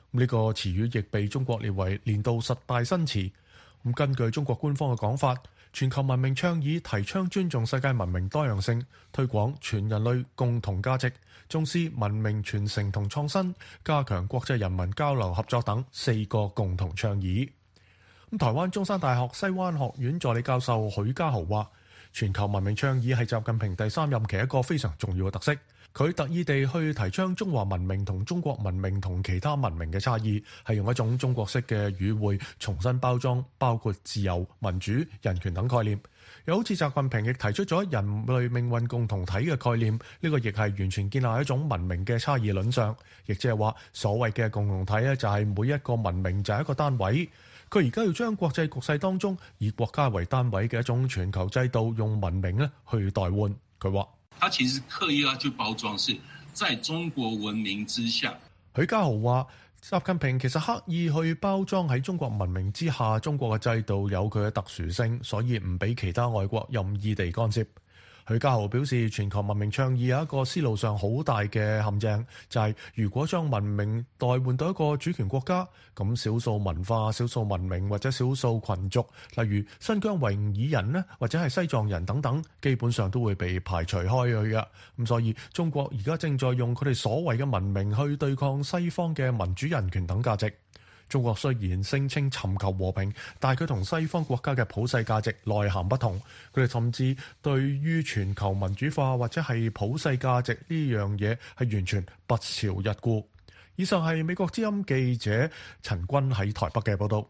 呢個詞語亦被中國列為年度十大新詞。咁根據中國官方嘅講法，全球文明倡議提倡尊重世界文明多樣性，推廣全人類共同價值，重視文明傳承同創新，加強國際人民交流合作等四個共同倡議。咁台灣中山大學西灣學院助理教授許家豪話，全球文明倡議係習近平第三任期一個非常重要嘅特色。佢特意地去提倡中華文明同中國文明同其他文明嘅差異，係用一種中國式嘅語彙重新包裝，包括自由、民主、人權等概念。又好似習近平亦提出咗人類命運共同體嘅概念，呢個亦係完全建立一種文明嘅差異論上，亦即係話所謂嘅共同體咧，就係每一個文明就係一個單位。佢而家要將國際局勢當中以國家為單位嘅一種全球制度，用文明咧去代換。佢話： 他其實刻意要去包裝，是在中國文明之下。 許家豪話：習近平其實刻意去包裝喺中國文明之下，中國嘅制度有佢嘅特殊性，所以唔俾其他外國任意地干涉。許家豪表示，全球文明倡議有一個思路上好大嘅陷阱，就係、是、如果將文明代換到一個主權國家，咁少數文化、少數文明或者少數群族，例如新疆維吾爾人呢，或者係西藏人等等，基本上都會被排除開去嘅。咁所以中國而家正在用佢哋所謂嘅文明去對抗西方嘅民主、人權等價值。中國雖然聲稱尋求和平，但係佢同西方國家嘅普世價值內涵不同。佢哋甚至對於全球民主化或者係普世價值呢樣嘢係完全不屑一顧。以上係美國之音記者陳君喺台北嘅報道。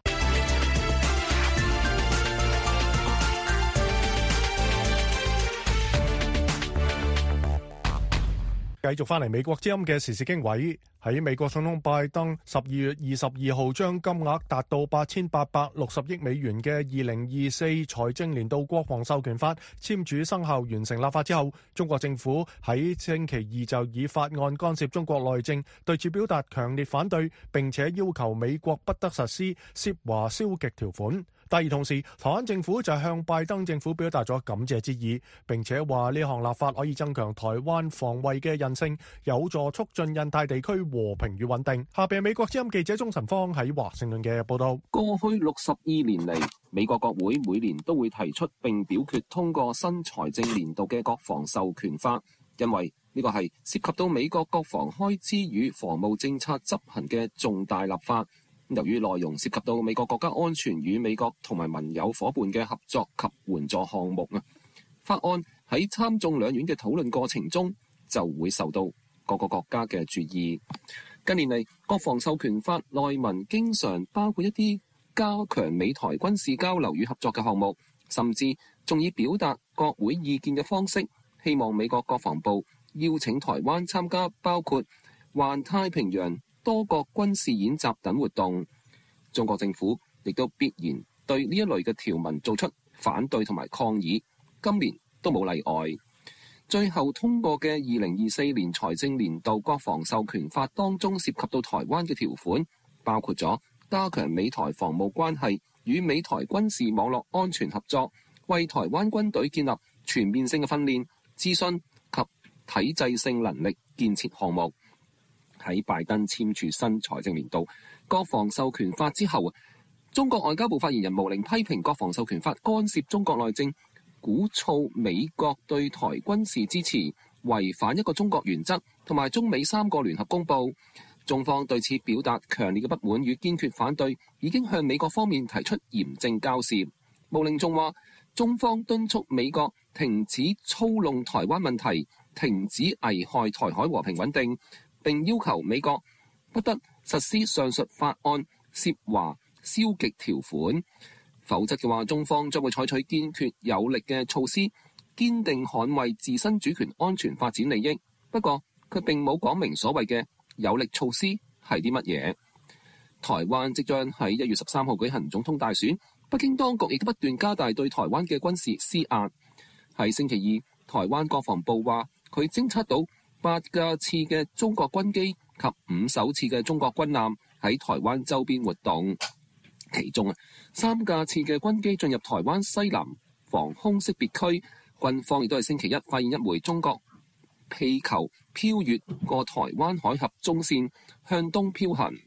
繼續翻嚟美國之音嘅時事經緯，喺美國總統拜登十二月二十二號將金額達到八千八百六十億美元嘅二零二四財政年度國防授權法簽署生效完成立法之後，中國政府喺星期二就以法案干涉中國內政，對此表達強烈反對，並且要求美國不得實施涉華消極條款。但係同時，台灣政府就向拜登政府表達咗感謝之意，並且話呢項立法可以增強台灣防衛嘅韌性，有助促進印太地區和平與穩定。下邊美國之音記者鍾晨芳喺華盛頓嘅報道。 過去六十二年嚟，美國國會每年都會提出並表決通過新財政年度嘅國防授權法，因為呢個係涉及到美國國防開支與防務政策執行嘅重大立法。由於內容涉及到美國國家安全與美國同埋盟友伙伴嘅合作及援助項目啊，法案喺參眾兩院嘅討論過程中就會受到各個國家嘅注意。近年嚟，國防授權法內文經常包括一啲加強美台軍事交流與合作嘅項目，甚至仲以表達國會意見嘅方式，希望美國國防部邀請台灣參加包括環太平洋多國軍事演習等活動。中國政府亦都必然對呢一類嘅條文做出反對同埋抗議，今年都冇例外。最後通過嘅二零二四年財政年度國防授權法當中涉及到台灣嘅條款，包括咗加強美台防務關係與美台軍事網絡安全合作，為台灣軍隊建立全面性嘅訓練、諮詢及體制性能力建設項目。喺拜登簽署新財政年度國防授權法之後，中國外交部發言人毛寧批評國防授權法干涉中國內政，鼓噪美國對台軍事支持，違反一個中國原則同埋中美三個聯合公報。中方對此表達強烈嘅不滿與堅決反對，已經向美國方面提出嚴正交涉。毛寧仲話，中方敦促美國停止操弄台灣問題，停止危害台海和平穩定，並要求美國不得實施上述法案涉華消極條款，否則嘅話，中方將會採取堅決有力嘅措施，堅定捍衛自身主權、安全、發展利益。不過，佢並冇講明所謂嘅有力措施係啲乜嘢。台灣即將喺一月十三號舉行總統大選，北京當局亦都不斷加大對台灣嘅軍事施壓。喺星期二，台灣國防部話佢偵測到八架次嘅中國軍機及五艘次嘅中國軍艦喺台灣周邊活動，其中啊三架次嘅軍機進入台灣西南防空識別區，軍方亦都係星期一發現一枚中國氣球飄越過台灣海峽中線向東飄行。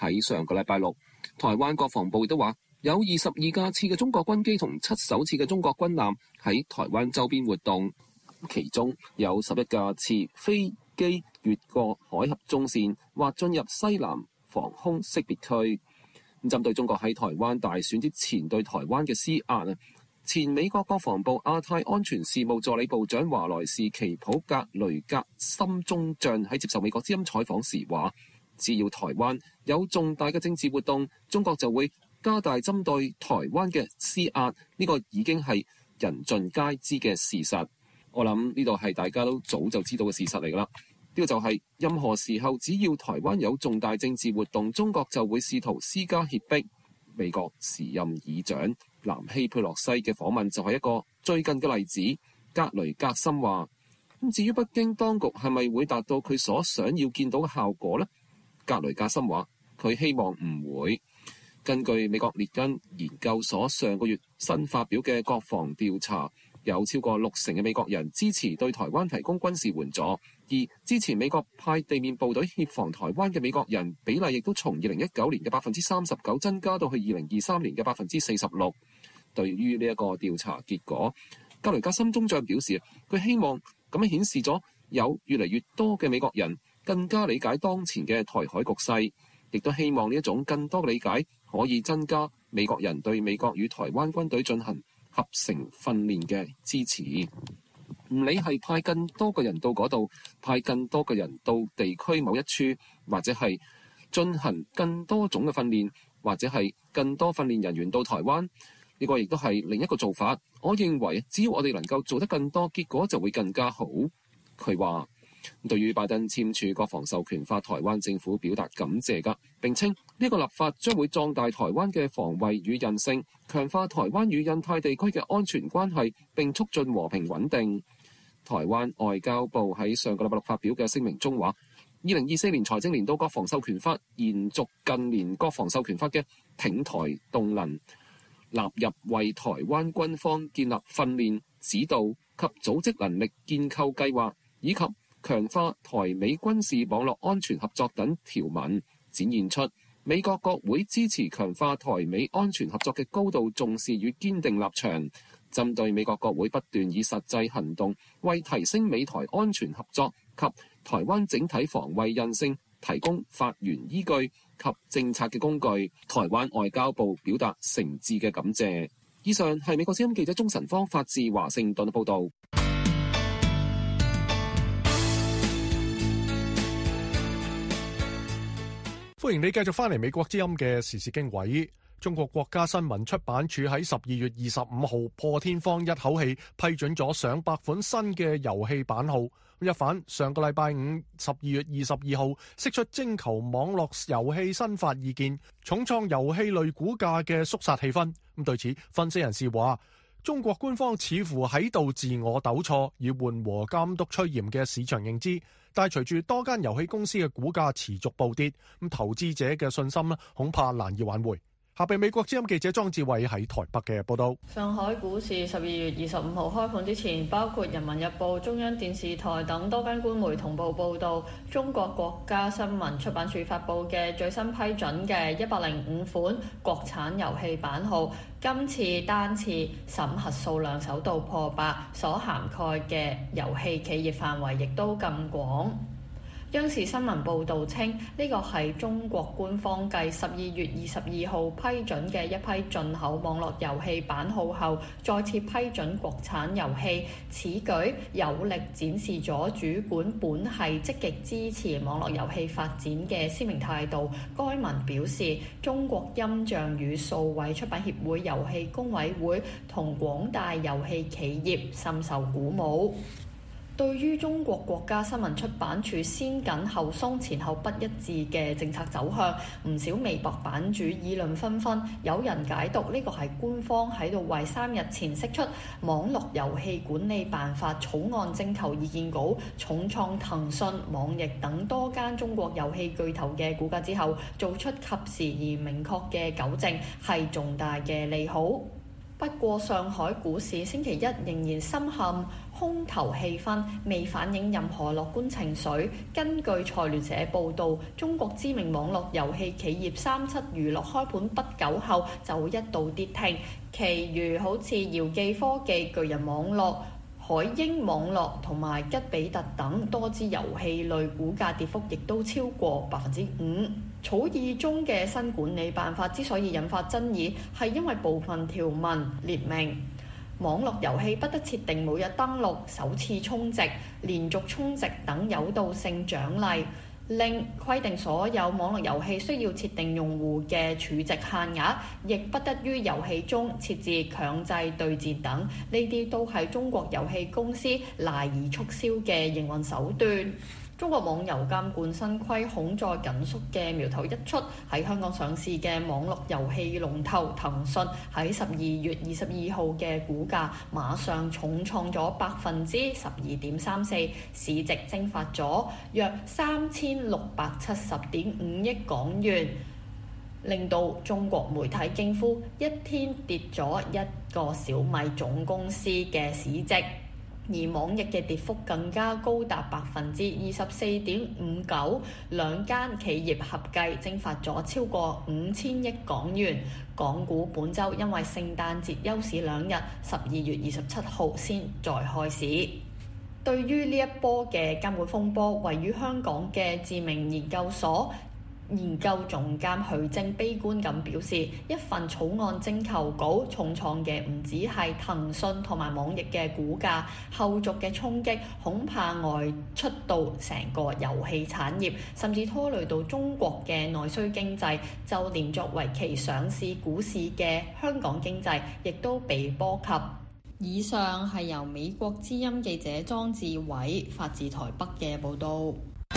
喺上個禮拜六，台灣國防部都話有二十二架次嘅中國軍機同七艘次嘅中國軍艦喺台灣周邊活動，其中有十一架次飛機越過海峽中線或進入西南防空識別區。針對中國喺台灣大選之前對台灣嘅施壓啊，前美國國防部亞太安全事務助理部長華萊士奇普格雷格森中將喺接受美國之音採訪時話，只要台灣有重大嘅政治活動，中國就會加大針對台灣嘅施壓，呢個已經係人盡皆知嘅事實。我諗呢度係大家都早就知道嘅事實嚟㗎啦。呢個就係任何時候，只要台灣有重大政治活動，中國就會試圖施加脅迫。美國時任議長南希佩洛西嘅訪問就係一個最近嘅例子。格雷格森話：咁至於北京當局係咪會達到佢所想要見到嘅效果呢？格雷格森話：佢希望唔會。根據美國列根研究所上個月新發表嘅國防調查，有超過六成嘅美國人支持對台灣提供軍事援助，而支持美國派地面部隊協防台灣嘅美國人比例亦都從二零一九年嘅百分之三十九增加到去二零二三年嘅百分之四十六。對於呢一個調查結果，格雷格森中將表示，佢希望咁樣顯示咗有越嚟越多嘅美國人更加理解當前嘅台海局勢，亦都希望呢一種更多嘅理解可以增加美國人對美國與台灣軍隊進行合成訓練嘅支持。唔理係派更多個人到嗰度，派更多個人到地區某一處，或者係進行更多種嘅訓練，或者係更多訓練人員到台灣，呢個亦都係另一個做法。我認為只要我哋能夠做得更多，結果就會更加好。佢話對於拜登簽署國防授權法，台灣政府表達感謝㗎，並稱呢個立法將會壯大台灣嘅防衛與韌性，強化台灣與印太地區嘅安全關係，並促進和平穩定。台灣外交部喺上個禮拜六發表嘅聲明中話，二零二四年財政年度國防授權法延續近年國防授權法嘅挺台動能，納入為台灣軍方建立訓練、指導及組織能力建構計劃，以及強化台美軍事網絡安全合作等條文，展現出美國國會支持強化台美安全合作嘅高度重視與堅定立場。針對美國國會不斷以實際行動為提升美台安全合作及台灣整體防衛韌性提供法源依據及政策嘅工具，台灣外交部表達誠摯嘅感謝。以上係美國之音記者鍾晨芳發自華盛頓嘅報導。 歡迎你繼續翻嚟美國之音嘅時事經緯。中國國家新聞出版署喺十二月二十五號破天荒一口氣批准咗上百款新嘅遊戲版號。一反上個禮拜五十二月二十二號釋出徵求網絡遊戲新法意見，重創遊戲類股價嘅肅殺氣氛。咁對此，分析人士話，中國官方似乎喺度自我糾錯，以緩和監督趨嚴嘅市場認知。但係隨住多間遊戲公司嘅股價持續暴跌，咁投資者嘅信心恐怕難以挽回。下邊美國之音記者莊志偉喺台北嘅報道。 上海股市十二月二十五號開盤之前，包括人民日報、中央電視台等多間官媒同步報道，中國國家新聞出版署發布嘅最新批准嘅一百零五款國產遊戲版號，今次單次審核數量首度破百，所涵蓋嘅遊戲企業範圍亦都更廣。央視新聞報導稱，呢個係中國官方繼十二月二十二號批准嘅一批進口網絡遊戲版號後，再次批准國產遊戲。此舉有力展示咗主管本係積極支持網絡遊戲發展嘅鮮明態度。該文表示，中國音像與數位出版協會遊戲工委會同廣大遊戲企業深受鼓舞。對於中國國家新聞出版署先緊後鬆、前後不一致嘅政策走向，唔少微博版主議論紛紛。有人解讀呢個係官方喺度為三日前釋出網絡遊戲管理辦法草案徵求意見稿，重創騰訊、網易等多間中國遊戲巨頭嘅股價之後，做出及時而明確嘅糾正，係重大嘅利好。 不過上海股市星期一仍然深陷空頭氣氛，未反映任何樂觀情緒。根據財聯社報導，中國知名網絡遊戲企業三七娛樂開盤不久後就一度跌停，其餘好似姚記科技、巨人網絡、海英網絡同埋吉比特等多支遊戲類股價跌幅亦都超過百分之五。草擬中嘅新管理辦法之所以引發爭議，係因為部分條文列明網絡遊戲不得設定每日登錄、首次充值、連續充值等誘導性獎勵，另規定所有網絡遊戲需要設定用戶嘅儲值限額，亦不得於遊戲中設置強制對戰等。呢啲都係中國遊戲公司賴以促銷嘅營運手段。中國網遊監管新規恐再緊縮嘅苗頭一出，喺香港上市嘅網絡遊戲龍頭騰訊喺十二月二十二號嘅股價馬上重創咗百分之十二點三四，市值蒸發咗約三千六百七十點五億港元，令到中國媒體驚呼一天跌咗一個小米總公司嘅市值。而網易嘅跌幅更加高達百分之二十四點五九，兩間企業合計蒸發咗超過五千億港元。港股本週因為聖誕節休市兩日，十二月二十七號先再開市。對於呢一波嘅監管風波，位於香港嘅知名研究所研究總監許楨悲觀咁表示，一份草案徵求稿重創嘅唔止係騰訊同埋網易嘅股價，後續嘅衝擊恐怕外出到成個遊戲產業，甚至拖累到中國嘅內需經濟，就連作為其上市股市嘅香港經濟亦都被波及。以上係由美國之音記者莊志偉發自台北嘅報導。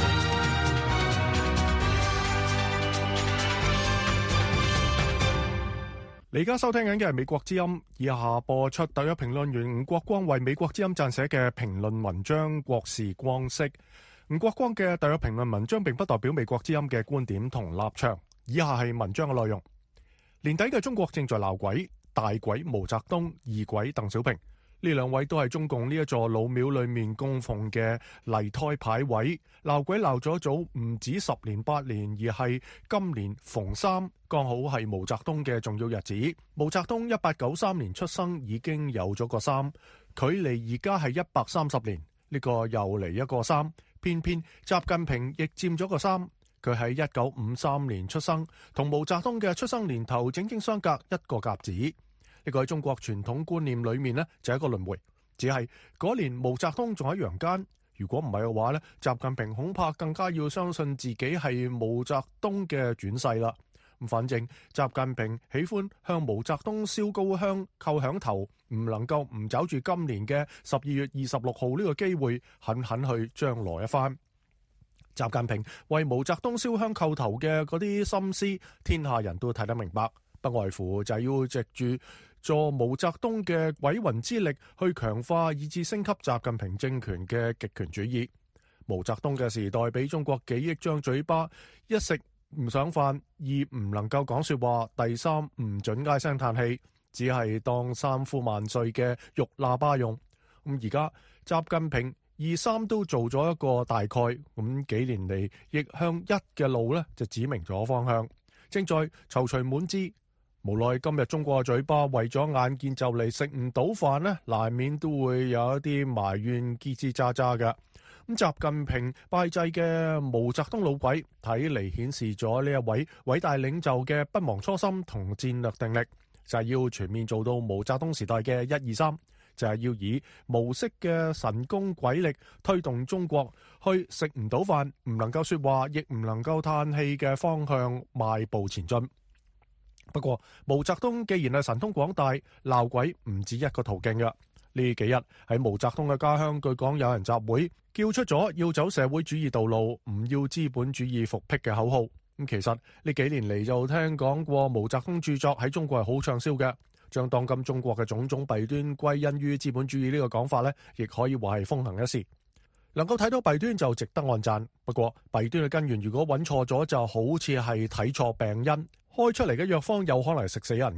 你而家收聽緊嘅係美國之音，以下播出特約評論員吳國光為美國之音撰寫嘅評論文章《國事光色》。吳國光嘅特約評論文章並不代表美國之音嘅觀點同立場。以下係文章嘅內容。年底嘅中國正在鬧鬼，大鬼毛澤東，二鬼鄧小平，呢兩位都係中共呢一座老廟裏面供奉嘅泥胎牌位。鬧鬼鬧咗早唔止十年八年，而係今年逢三，剛好係毛澤東嘅重要日子。毛澤東一八九三年出生，已經有咗個三，距離而家係一百三十年，呢個又嚟一個三。偏偏習近平亦佔咗個三，佢喺一九五三年出生，同毛澤東嘅出生年頭整整相隔一個甲子。呢個喺中國傳統觀念裏面呢，就係一個輪迴，只係嗰年毛澤東仲喺陽間。如果唔係嘅話呢，習近平恐怕更加要相信自己係毛澤東嘅轉世啦。咁反正習近平喜歡向毛澤東燒高香叩響頭，唔能夠唔找住今年嘅十二月二十六號呢個機會，狠狠去將來一番。習近平為毛澤東燒香叩頭嘅嗰啲心思，天下人都睇得明白，不外乎就係要藉住助毛澤東嘅鬼魂之力去強化以至升級習近平政權嘅極權主義。毛澤東嘅時代俾中國幾億張嘴巴，一食唔上飯，二唔能夠講說話，第三唔准唉聲嘆氣，只係當三呼萬歲嘅肉喇叭用。咁而家習近平二三都做咗一個大概，咁幾年嚟亦向一嘅路呢就指明咗方向，正在躊躇滿志。無奈今日中國嘅嘴巴為咗眼見就嚟食唔到飯呢，難免都會有一啲埋怨嘰吱喳喳嘅。咁習近平拜祭嘅毛澤東老鬼，睇嚟顯示咗呢一位偉大領袖嘅不忘初心同戰略定力，就係要全面做到毛澤東時代嘅一二三，就係要以毛式嘅神功鬼力推動中國去食唔到飯，唔能夠說話，亦唔能夠嘆氣嘅方向邁步前進。不過毛澤東既然係神通廣大，鬧鬼唔止一個途徑嘅。呢幾日喺毛澤東嘅家鄉，據講有人集會叫出咗要走社會主義道路，唔要資本主義復辟嘅口號。咁其實呢幾年嚟就聽講過毛澤東著作喺中國係好暢銷嘅，將當今中國嘅種種弊端歸因於資本主義呢個講法呢，亦可以話係風行一時。能夠睇到弊端就值得按讚，不過弊端嘅根源如果揾錯咗，就好似係睇錯病因，開出嚟嘅藥方有可能係食死人㗎。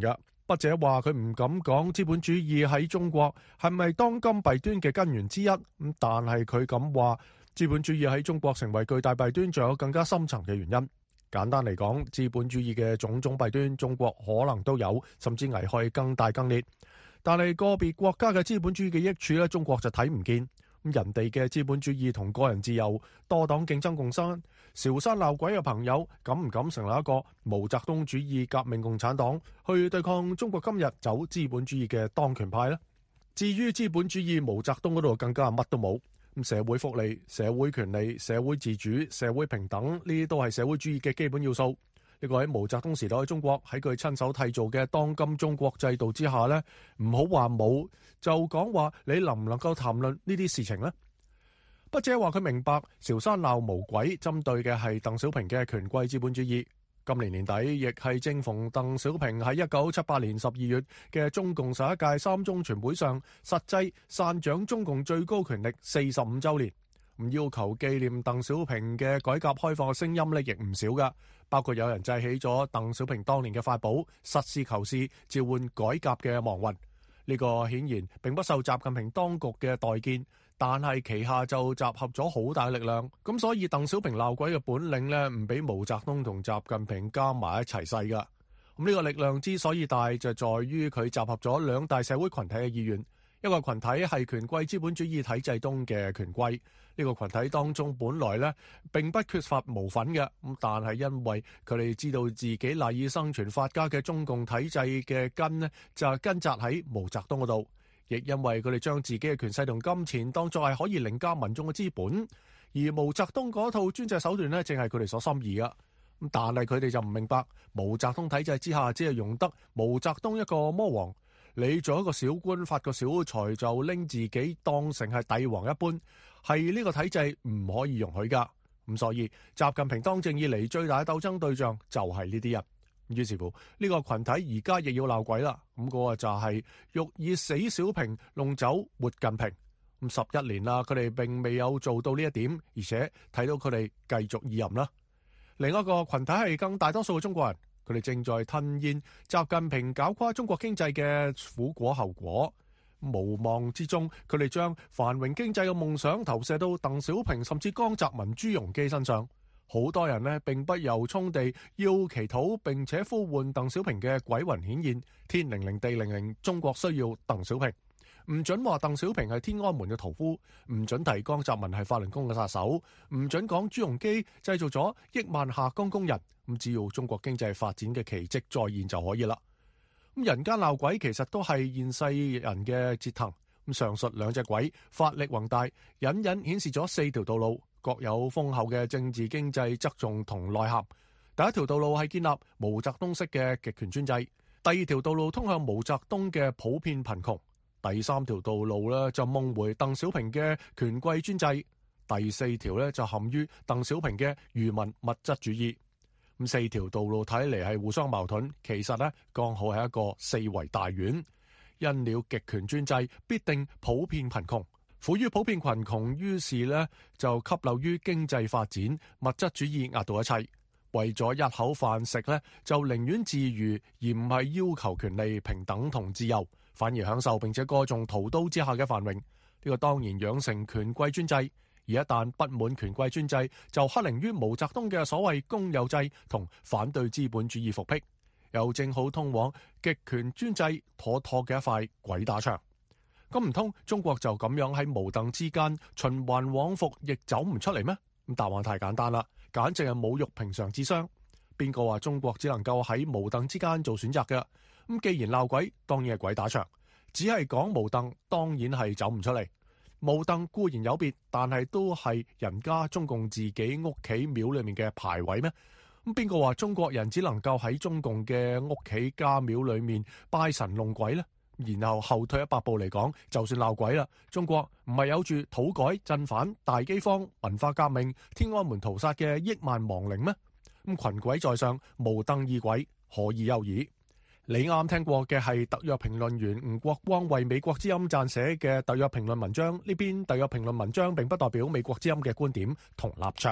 筆者話佢唔敢講資本主義喺中國係咪當今弊端嘅根源之一，咁但係佢咁話資本主義喺中國成為巨大弊端，仲有更加深層嘅原因。簡單嚟講，資本主義嘅種種弊端，中國可能都有，甚至危害更大更烈。但係個別國家嘅資本主義嘅益處咧，中國就睇唔見。咁人哋嘅資本主義同個人自由、多黨競爭共生，潮山鬧鬼嘅朋友敢唔敢成立一個毛澤東主義革命共產黨去對抗中國今日走資本主義嘅當權派呢？至於資本主義毛澤東嗰度更加乜都冇。咁社會福利、社會權利、社會自主、社會平等，呢啲都係社會主義嘅基本要素。呢個喺毛澤東時代嘅中國，喺佢親手締造嘅當今中國制度之下呢，唔好話冇，就講話你能唔能夠談論呢啲事情呢？筆者話佢明白潮山鬧無鬼針對嘅係鄧小平嘅權貴資本主義。今年年底亦係正逢鄧小平喺一九七八年十二月嘅中共十一屆三中全會上實際讚獎中共最高權力四十五週年。唔要求紀念鄧小平嘅改革開放嘅聲音呢，亦唔少噶，包括有人祭起咗鄧小平當年嘅法寶，實事求是召喚改革嘅亡魂。呢個顯然並不受習近平當局嘅待見，但係旗下就集合咗好大力量，咁所以鄧小平鬧鬼嘅本領呢，唔比毛澤東同習近平加埋一齊細噶。咁呢個力量之所以大，就在於佢集合咗兩大社會群體嘅意願。一個群體係權貴資本主義體制中嘅權貴，呢個群體當中本來呢並不缺乏毛粉嘅，咁但係因為佢哋知道自己賴以生存發家嘅中共體制嘅根呢，就係根扎喺毛澤東嗰度，亦因為佢哋將自己嘅權勢同金錢當作係可以凌駕民眾嘅資本，而毛澤東嗰套專制手段呢，正係佢哋所心儀嘅。咁但係佢哋就唔明白，毛澤東體制之下只係容得毛澤東一個魔王。你做一個小官發個小財就拎自己當成係帝王一般，係呢個體制唔可以容許噶。咁所以習近平當政以嚟最大嘅鬥爭對象就係呢啲人。於是乎呢個群體而家亦要鬧鬼啦。咁嗰個就係欲以死小平弄走活近平。咁十一年啦，佢哋並未有做到呢一點，而且睇到佢哋繼續意淫啦。另一個群體係更大多數嘅中國人。佢哋正在吞咽習近平搞垮中國經濟嘅苦果後果，無望之中，佢哋將繁榮經濟嘅夢想投射到鄧小平甚至江澤民、朱鎔基身上。好多人呢並不由衷地要祈禱並且呼喚鄧小平嘅鬼魂顯現，天靈靈地靈靈，中國需要鄧小平。唔准話鄧小平係天安門嘅屠夫，唔准提江澤民係法輪功嘅殺手，唔准講朱鎔基製造咗億萬下崗工人。咁只要中國經濟發展嘅奇蹟再現就可以啦。咁人間鬧鬼其實都係現世人嘅折騰。咁上述兩隻鬼法力宏大，隱隱顯示咗四條道路，各有豐厚嘅政治經濟側重同內涵。第一條道路係建立毛澤東式嘅極權專制，第二條道路通向毛澤東嘅普遍貧窮，第三條道路呢就夢回鄧小平嘅權貴專制，第四條呢就陷於鄧小平嘅愚民物質主義。咁四條道路睇嚟係互相矛盾，其實呢剛好係一個四維大院。因了極權專制必定普遍貧窮，苦於普遍貧窮，於是呢就吸漏於經濟發展，物質主義壓倒一切。為咗一口飯食呢，就寧願自娛，而唔係要求權利平等同自由，反而享受並且歌頌屠刀之下嘅繁榮。呢、這個當然養成權貴專制。而一旦不滿權貴專制，就乞凌於毛澤東嘅所謂公有制同反對資本主義復辟，又正好通往極權專制妥妥嘅一塊鬼打牆。咁唔通中國就咁樣喺毛鄧之間循環往復，亦走唔出嚟咩？咁答案太簡單啦，簡直係侮辱平常智商。邊個話中國只能夠喺毛鄧之間做選擇嘅？咁既然鬧鬼，當然係鬼打牆。只係講毛鄧，當然係走唔出嚟。毛鄧固然有別，但係都係人家中共自己屋企廟裏面嘅牌位咩？咁邊個話中國人只能夠喺中共嘅屋企家廟裏面拜神弄鬼呢？然後後退一百步嚟講，就算鬧鬼啦，中國唔係有住土改、鎮反、大饑荒、文化革命、天安門屠殺嘅億萬亡靈咩？咁群鬼在上，無鄧異鬼，何以有矣？你啱聽過嘅係特約評論員吳國光為美國之音撰寫嘅特約評論文章，呢篇特約評論文章並不代表美國之音嘅觀點同立場。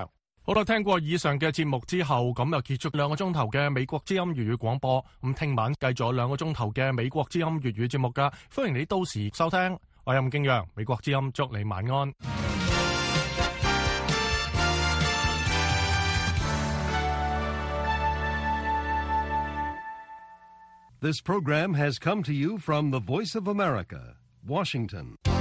好啦，聽過以上嘅節目之後，咁又結束兩個鐘頭嘅美國之音粵語廣播。咁聽晚繼續兩個鐘頭嘅美國之音粵語節目噶，歡迎你到時收聽。我係任敬陽，美國之音祝你晚安。 This program has come to you from the Voice of America, Washington.